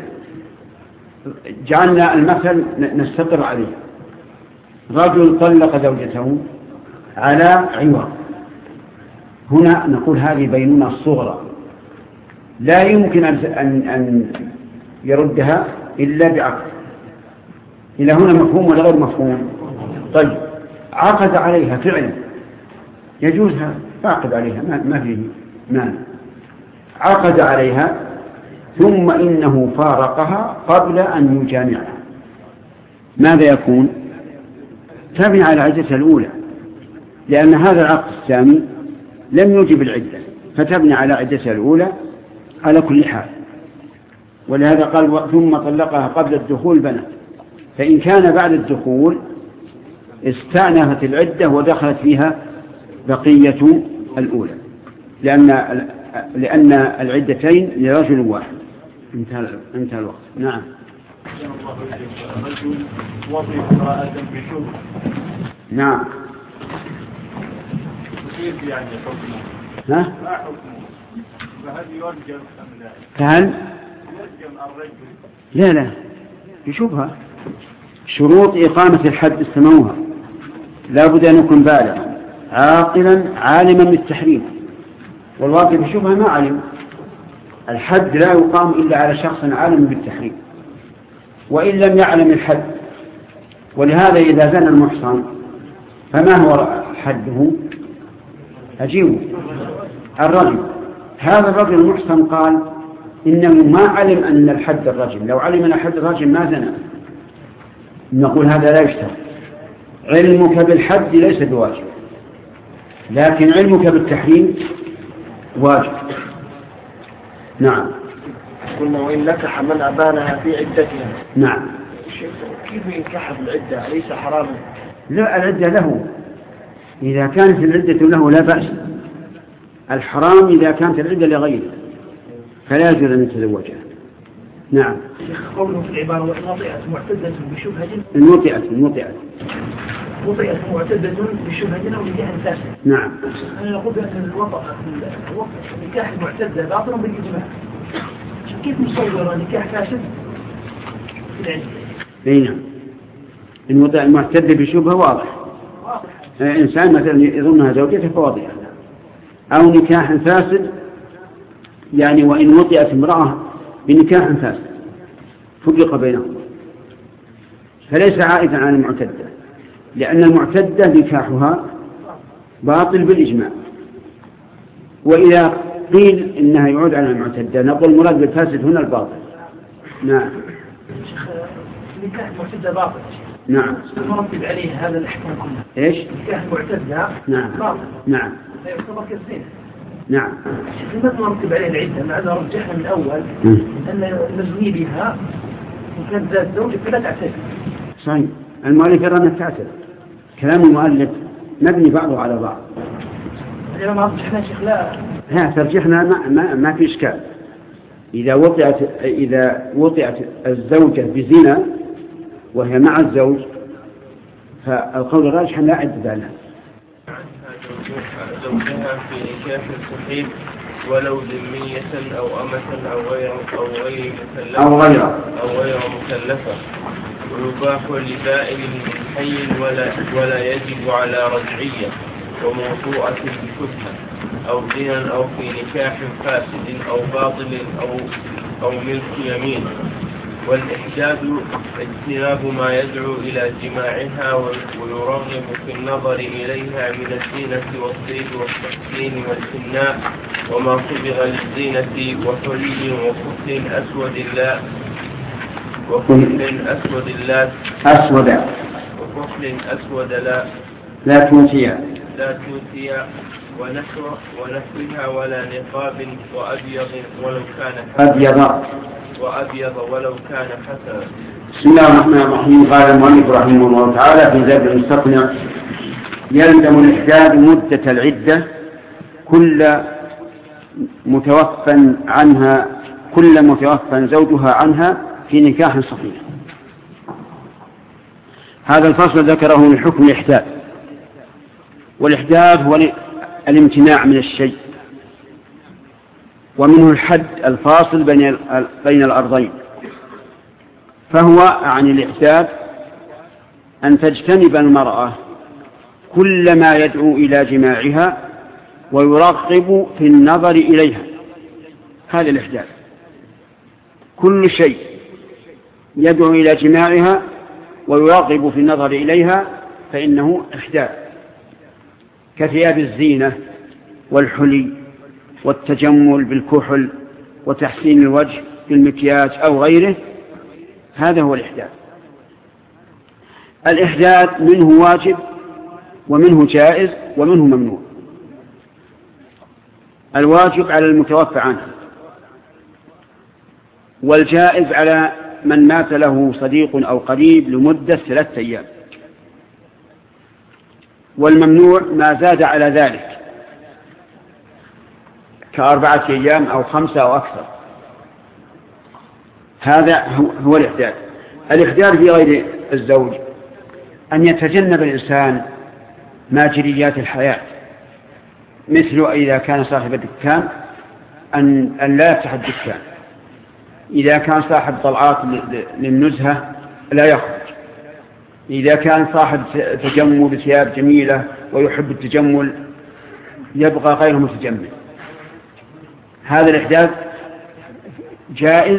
جعلنا المثل نستقر عليه. رجل طلق زوجته على عوض، هنا نقول هذه بينونة الصغرى، لا يمكن أن أن يردها إلا بعقد. إلى هنا مفهوم ولا غير مفهوم؟ طيب عقد عليها فعلا يجوزها، عقد عليها ما فيه مانع. عقد عليها ثم إنه فارقها قبل أن يجامعها، ماذا يكون؟ تبني على عدتها الأولى، لأن هذا العقد الثاني لم يوجب العدة، فتبني على عدتها الأولى على كل حال. ولهذا قال ثم طلقها قبل الدخول بنت. فإن كان بعد الدخول استأنفت العدة ودخلت فيها بقية الأولى، لأن لأن العدتين لرجل واحد. انتهى انتهى الوقت. نعم. رجل وظف امرأة بشبهة. نعم. كيف يعني حكمه؟ ها؟ ما حكمه؟ فهل يرجم أم لا؟ فهل يرجم الرجل؟ لا لا بشبهة. شروط إقامة الحد استمعوها، لا بد أن يكون بالغا عاقلا عالما بالتحريم، والواقع بشبهة ما علم. الحد لا يقام إلا على شخص عالم بالتحريم، وإن لم يعلم الحد. ولهذا إذا زنى المحصن فما هو حده؟ أجيبه الرجم. هذا الرجل المحصن قال إنه ما علم أن الحد الرجم، لو علم أن الحد الرجم ما زنى. نقول هذا لا يشترط. علمك بالحد ليس بواجب، لكن علمك بالتحريم واجب. نعم. قلنا وإن نكح من أبانها في عدتها. نعم. كيف ينكح بالعدة؟ أليس حراما؟ لا، العدة له إذا كانت العدة له لا بأس. الحرام إذا كانت العدة لغيره فلا يجوز أن يتزوجها. نعم. قوله في العبارة وطئت معتدة بشبهة. المطئة المطئة وطئت معتدة بشبهة أو نكاح فاسد. نعم. أنا نقول بأن الوطأ نكاح المعتدة باطل بالإجماع. كيف نصور نكاح فاسد في العدة؟ أي نعم. المطئ المعتدة بشبهة واضح. واضح. إنسان مثلا يظنها زوجته فواضحة، أو نكاح فاسد يعني وإن وطئت امرأة بنكاح فاسد فرق بينهم، فليس عائدا عن المعتدة، لأن المعتدة نكاحها باطل بالإجماع. وإذا قيل إنها يعود على المعتدة نقول المراد بالفاسد هنا الباطل. نعم. شيخ نكاح المعتدة باطل. نعم. المرتب عليه هذا الأحكام كلها. إيش؟ نكاح المعتدة نعم. باطل. نعم. فيعتبر كالزنا. نعم. لماذا نرتب عليه العدة؟ مع أنه رجحنا من الأول أن المزني بها إن كانت ذات زوج فلا تعتد. صحيح. المؤلف يرى أنها تعتد. كلام المؤلف مبني بعضه على بعض. إذا ما رجحنا شيخ لا. ها ترجحنا ما ما, ما في إشكال. إذا وطئت إذا وطئت الزوجة بزنا وهي مع الزوج فالقول الراجح لا عدة لها. عنها زوجها في نكاح صحيح ولو ذمية أو أمة أو غير أو غير مكلفة أو غير أو غير مكلفة، ويباح لبائن من حي ولا ولا يجب على رجعية وموضوعة بشبهة أو زنا أو في نكاح فاسد أو باطل أو أو ملك يمين. والإحداد اجتناب ما يدعو إلى جماعها ويرغب في النظر إليها من الزينة والصيد والتحسين والحناء وما صبغ للزينة وحلي وكحل أسود لا وكحل أسود لا أسود وكحل أسود لا لا توتي لا توتي ونحو ونحوها ولا نقاب وأبيض ولو كان أبيض وأبيض ولو كان حسنا. بسم الله الرحمن الرحيم. قال المؤلف رحمه الله تعالى في زاد المستقنع: يلزم الإحداد مدة العدة كل متوفى عنها كل متوفى زوجها عنها في نكاح صحيح. هذا الفصل ذكره من حكم الإحداد، والإحداد هو الامتناع من الشيء، ومنه الحد الفاصل بين بين الأرضين. فهو عن الإحداد أن تجتنب المرأة كل ما يدعو إلى جماعها ويرغب في النظر إليها، هذا الإحداد. كل شيء يدعو إلى جماعها ويرغب في النظر إليها فإنه إحداد، كثياب الزينة والحلي والتجمل بالكحل وتحسين الوجه بالمكياج أو غيره، هذا هو الإحداد. الإحداد منه واجب ومنه جائز ومنه ممنوع. الواجب على المتوفى عنه، والجائز على من مات له صديق أو قريب لمدة ثلاثة أيام، والممنوع ما زاد على ذلك كأربعة أيام أو خمسة أو أكثر. هذا هو الإحداد. الإحداد في غير الزوج أن يتجنب الإنسان ماجريات الحياة، مثل إذا كان صاحب الدكان أن, أن لا يفتح الدكان، إذا كان صاحب طلعات للنزهة لا يخرج، إذا كان صاحب تجمل بثياب جميلة ويحب التجمل يبقى غير متجمل. هذا الإحداث جائز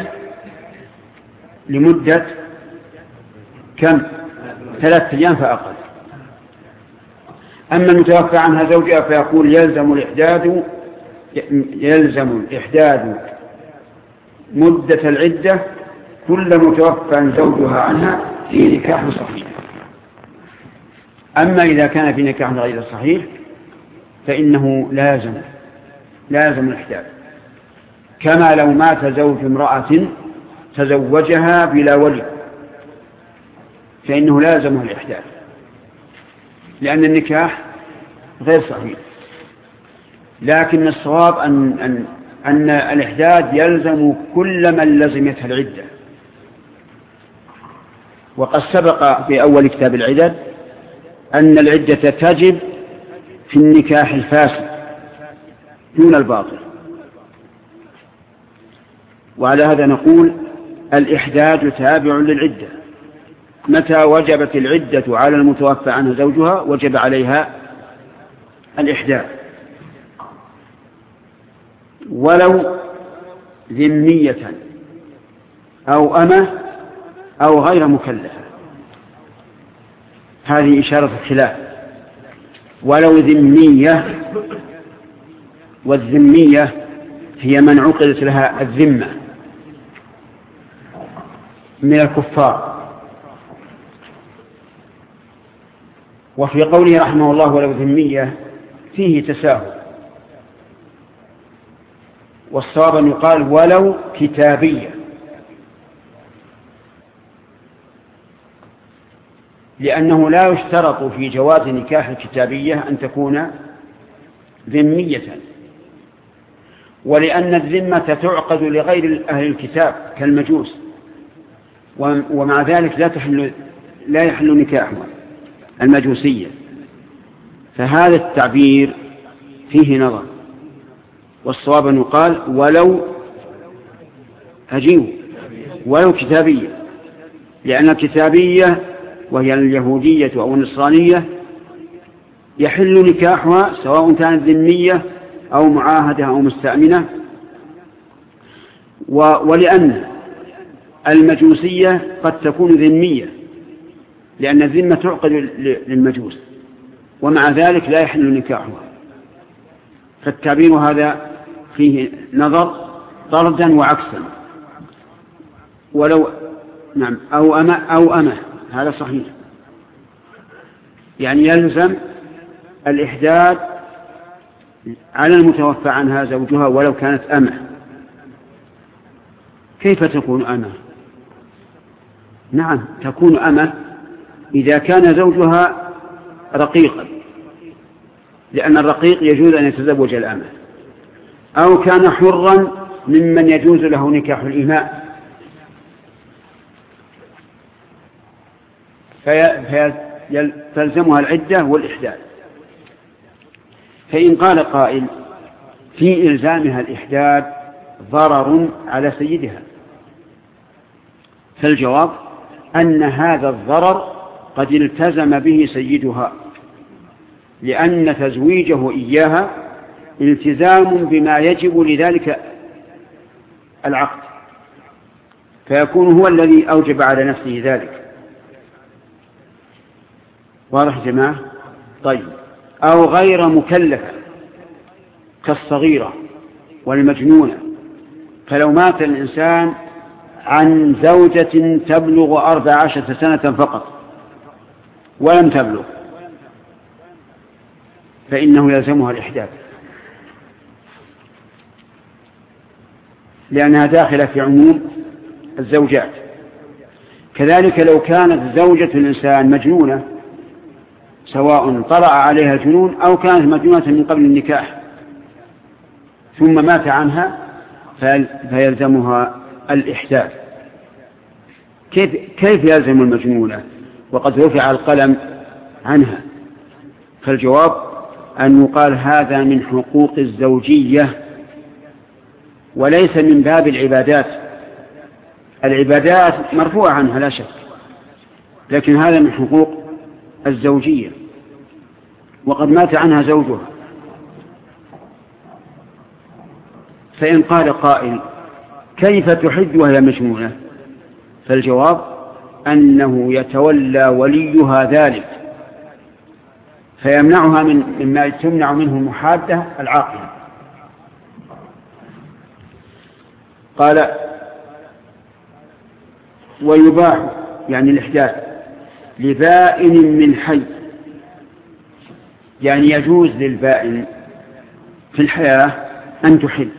لمدة كم؟ ثلاثة أيام فأقل. أما المتوفى عنها زوجها فيقول يلزم الإحداد يلزم الإحداد مدة العدة كل متوفى زوجها عنها في نكاح صحيح. أما إذا كان في نكاح غير صحيح فإنه لازم لازم الإحداد، كما لو مات زوج امرأة تزوجها بلا ولي فإنه لازم الإحداد، لأن النكاح غير صحيح. لكن الصواب أن, أن, أن الإحداد يلزم كل من لزمتها العدة. وقد سبق في أول كتاب العدد أن العدة تجب في النكاح الفاسد دون الباطل. وعلى هذا نقول الإحداد تابع للعدة. متى وجبت العدة على المتوفى عنها زوجها وجب عليها الإحداد، ولو ذمية أو أمة أو غير مكلفة. هذه إشارة الخلاف. ولو ذمية، والذمية هي من عقدت لها الذمة من الكفار. وفي قوله رحمه الله ولو ذمية فيه تساهل، والصواب أن يقال ولو كتابية، لأنه لا يشترط في جواز نكاح الكتابية أن تكون ذمية، ولأن الذمة تعقد لغير أهل الكتاب كالمجوس، ومع ذلك لا تحل لا يحل نكاحها. المجوسية، فهذا التعبير فيه نظر، والصواب أن يقال ولو أجيب ولو كتابية، لأن الكتابية وهي اليهودية أو النصرانية يحل نكاحها سواء كانت ذمية أو معاهدة أو مستأمنة، ولأن المجوسية قد تكون ذمية لأن الذمة تعقد للمجوس ومع ذلك لا يحل نكاحها، فالتعبير هذا فيه نظر طردا وعكسا. ولو نعم أو أما أو أما هذا صحيح، يعني يلزم الإحداد على المتوفى عنها زوجها ولو كانت أمة. كيف تكون أمة؟ نعم تكون أمة إذا كان زوجها رقيقا، لأن الرقيق يجوز أن يتزوج الأمة، أو كان حرا ممن يجوز له نكاح الإماء، فيلزمها العدة والإحداد. فإن قال قائل في إلزامها الإحداد ضرر على سيدها، فالجواب أن هذا الضرر قد التزم به سيدها، لأن تزويجه إياها التزام بما يجب لذلك العقد، فيكون هو الذي أوجب على نفسه ذلك. واضح جماعة؟ طيب. أو غير مكلفة كالصغيرة والمجنونة، فلو مات الإنسان عن زوجة تبلغ أربع عشرة سنة فقط ولم تبلغ فإنه يلزمها الإحداث، لأنها داخلة في عموم الزوجات. كذلك لو كانت زوجة الإنسان مجنونة، سواء طلع عليها الجنون أو كانت مجنونة من قبل النكاح ثم مات عنها فيلزمها الإحداث. كيف, كيف يلزم المجنونة وقد رفع القلم عنها؟ فالجواب أن يقال هذا من حقوق الزوجية وليس من باب العبادات. العبادات مرفوعة عنها لا شك، لكن هذا من حقوق الزوجية وقد مات عنها زوجها. فإن قال قائل كيف تحد وهي مجنونة؟ فالجواب أنه يتولى وليها ذلك فيمنعها من مما تمنع منه المحادة العاقلة. قال ويباح يعني الإحداث لبائن من حي، يعني يجوز للبائن في الحياة أن تحد.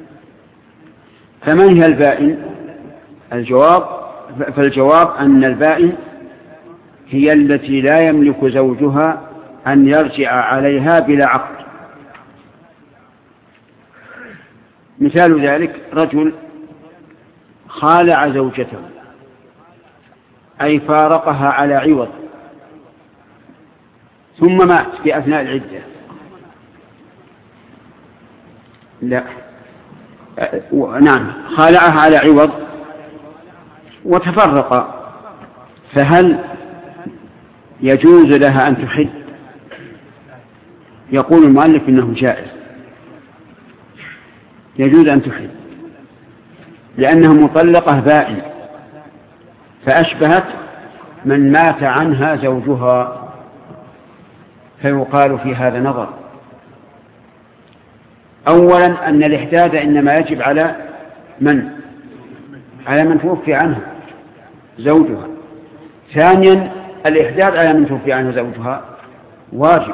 فمن هي البائن؟ الجواب فالجواب أن البائن هي التي لا يملك زوجها أن يرجع عليها بلا عقد. مثال ذلك رجل خالع زوجته أي فارقها على عوض ثم مات في أثناء العدة. لا نعم خالعها على عوض وتفرق، فهل يجوز لها أن تحد؟ يقول المؤلف إنه جائز، يجوز أن تحد لأنها مطلقة بائن فأشبهت من مات عنها زوجها، فيقال في هذا نظر. أولا أن الإحداد إنما يجب على من؟ على من توفي عنها زوجها. ثانيا الإحداد على من توفي عنها زوجها واجب،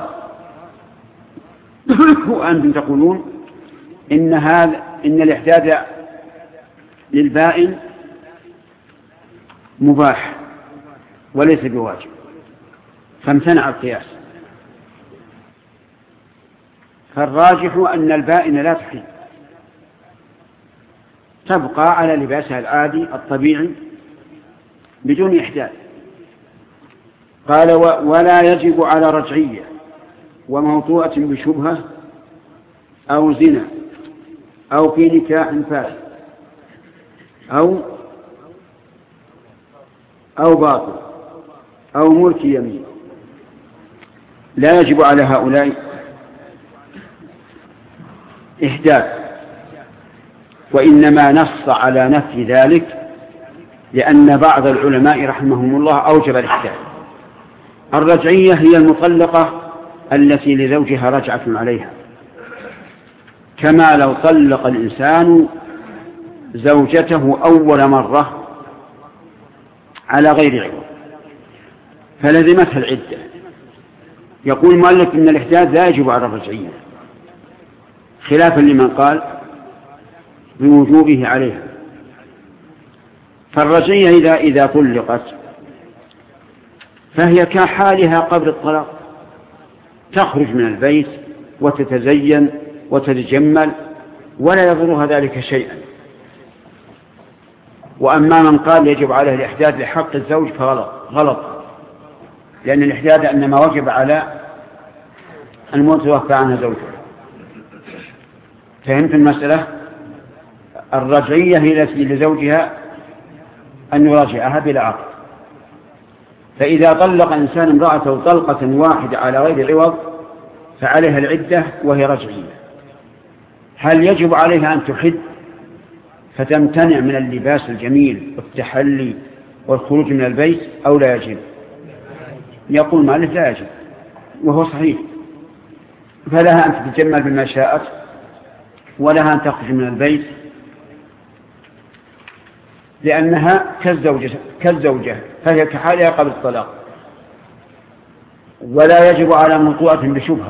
وأنتم تقولون إن هذا إن الإحداد للبائن مباح وليس بواجب، فامتنع القياس. فالراجح أن البائن لا تحل، تبقى على لباسها العادي الطبيعي بدون إحداث. قال ولا يجب على رجعية وموطوءة بشبهة أو زنا أو في نكاح فاسد أو أو باطل أو ملك يمين، لا يجب على هؤلاء إحداث، وإنما نص على نفي ذلك لأن بعض العلماء رحمهم الله أوجب الإحداث. الرجعية هي المطلقة التي لزوجها رجعة عليها، كما لو طلق الإنسان زوجته أول مرة على غير عوض فلزمتها العدة. يقول المؤلف إن الإحداث لا يجب على الرجعية، خلافا لمن قال بوجوبه عليها. فالرجعية إذا, إذا طلقت فهي كحالها قبل الطلاق، تخرج من البيت وتتزين وتتجمل ولا يضرها ذلك شيئا. وأما من قال يجب عليه الإحداث لحق الزوج فغلط غلط، لأن الإحداث إنما وجب على المتوفى عنها زوجها. فهمت المسألة؟ الرجعية هي التي لزوجها أن يراجعها بلا عقد. فإذا طلق إنسان امرأته طلقة واحدة على غير عوض فعليها العدة وهي رجعية. هل يجب عليها أن تحد فتمتنع من اللباس الجميل والتحلي والخروج من البيت أو لا يجب؟ يقول مالك لا يجب، وهو صحيح. فلها أن تتجمل بما شاءت ولها أن تخرج من البيت لأنها كالزوجة, كالزوجة فهي كحالها قبل الطلاق. ولا يجب على موطوءة بشبهة،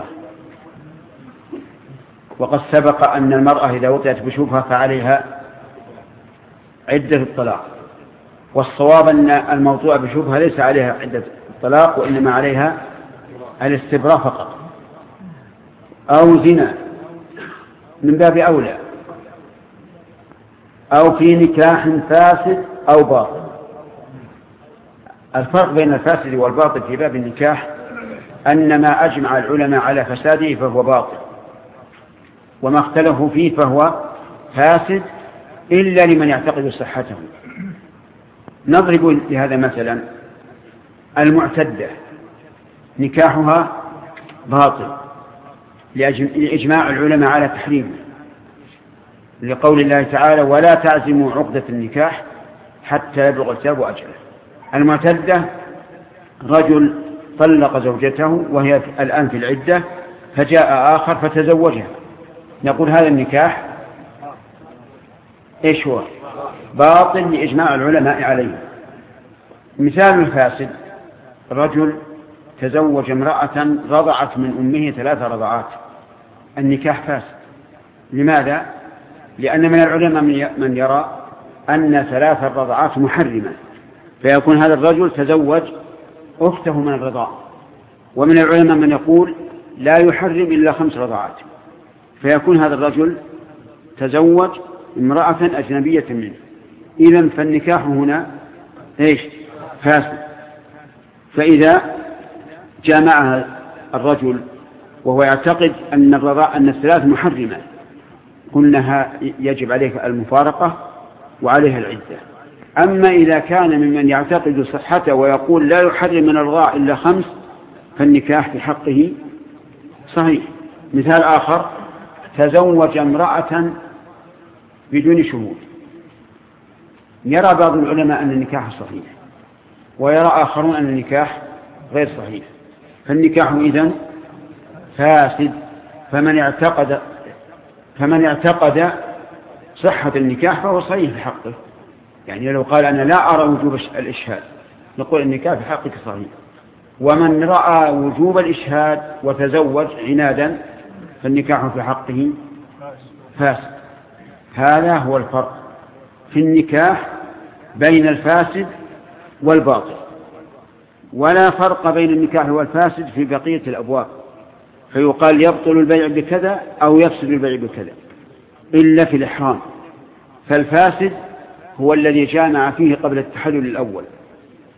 وقد سبق أن المرأة إذا وطئت بشبهة فعليها عدة الطلاق، والصواب أن الموطوءة بشبهة ليس عليها عدة الطلاق وإنما عليها الاستبراء فقط. أو زنا من باب أولى، أو في نكاح فاسد أو باطل. الفرق بين الفاسد والباطل في باب النكاح أن ما أجمع العلماء على فساده فهو باطل، وما اختلفوا فيه فهو فاسد إلا لمن يعتقد صحته. نضرب لهذا مثلا: المعتدة نكاحها باطل لإجماع العلماء على تحريمه، لقول الله تعالى: ولا تعزموا عقدة النكاح حتى يبلغ الكتاب أجله. المعتدة رجل طلق زوجته وهي الآن في العدة فجاء آخر فتزوجها، نقول هذا النكاح إيش هو؟ باطل لإجماع العلماء عليه. مثال الفاسد: رجل تزوج امرأة رضعت من أمه ثلاث رضعات، النكاح فاسد. لماذا؟ لأن من العلماء من يرى أن ثلاث الرضعات محرمة، فيكون هذا الرجل تزوج أخته من الرضاع. ومن العلماء من يقول لا يحرم إلا خمس رضعات، فيكون هذا الرجل تزوج امرأة أجنبية منه. إذن فالنكاح هنا إيش؟ فاسد. فإذا جامعها الرجل وهو يعتقد أن الرضاع أن الثلاث محرمة قلنا يجب عليه المفارقة وعليها العدة. أما إذا كان ممن يعتقد صحته ويقول لا يحرم من الرضاع إلا خمس فالنكاح في حقه صحيح. مثال آخر: تزوج امرأة بدون شهود. يرى بعض العلماء أن النكاح صحيح ويرى آخرون أن النكاح غير صحيح، فالنكاح إذن فاسد. فمن اعتقد فمن اعتقد صحة النكاح فهو صحيح في حقه. يعني لو قال أنا لا أرى وجوب الإشهاد نقول النكاح في حقك صحيح. ومن رأى وجوب الإشهاد وتزوج عنادا فالنكاح في حقه فاسد. هذا هو الفرق في النكاح بين الفاسد والباطل. ولا فرق بين النكاح والفاسد في بقية الأبواب، فيقال يبطل البيع بكذا أو يفسد البيع بكذا إلا في الإحرام، فالفاسد هو الذي جامع فيه قبل التحلل الأول،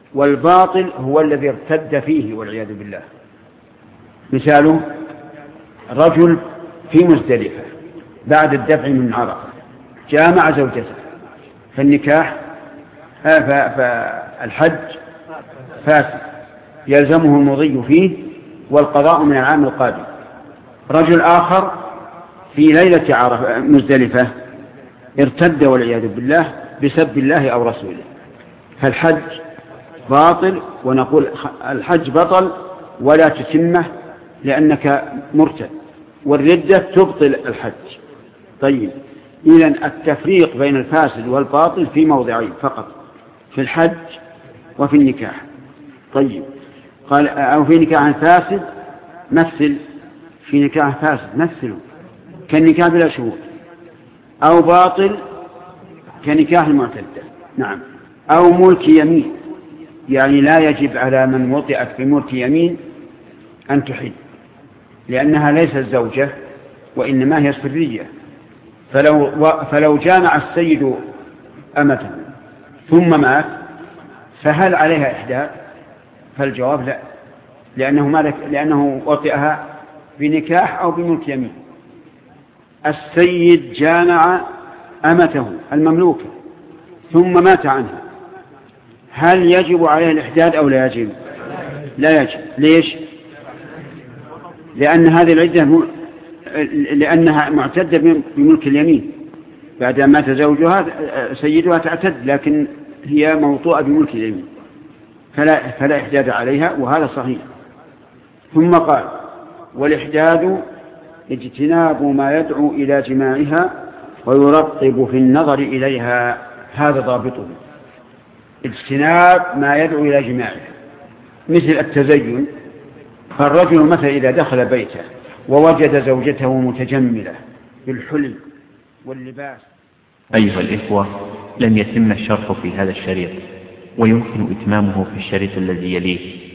والباطل هو الذي ارتد فيه والعياذ بالله. مثاله رجل في مزدلفة بعد الدفع من عرفة جامع زوجته، فالنكاح فالحج فاسد يلزمه المضي فيه والقضاء من العام القادم. رجل آخر في ليلة عرفة مزدلفة ارتد والعياذ بالله بسب الله أو رسوله، فالحج باطل، ونقول الحج بطل ولا تتمه لأنك مرتد، والردة تبطل الحج. طيب، إذن التفريق بين الفاسد والباطل في موضعين فقط، في الحج وفي النكاح. طيب، قال أو في نكاح فاسد مثل، في نكاح فاسد مثله كالنكاح بلا شهود، أو باطل كنكاح المعتدة. نعم. أو ملك يمين، يعني لا يجب على من وطئت بملك يمين أن تحل، لأنها ليست زوجة وإنما هي سرية. فلو, فلو جامع السيد أمته ثم مات فهل عليها إحداث؟ فالجواب لا، لأنه, مالك لأنه وطئها بنكاح أو بملك يمين. السيد جامع أمته المملوكة ثم مات عنها، هل يجب عليه الإحداد أو لا يجب؟ لا يجب. ليش؟ لأن هذه العدة م... لأنها معتدة بملك اليمين، بعد ما مات زوجها سيدها تعتد، لكن هي موطوءة بملك اليمين، فلا, فلا إحداد عليها، وهذا صحيح. ثم قال: والإحداد اجتناب ما يدعو إلى جماعها ويرقب في النظر إليها، هذا ضابطه، اجتناب ما يدعو إلى جماعها، مثل التزين. فالرجل مثلا إذا دخل بيته ووجد زوجته متجملة بالحلي واللباس. أيها الإخوة، لم يتم الشرح في هذا الشريط، ويمكن إتمامه في الشريط الذي يليه.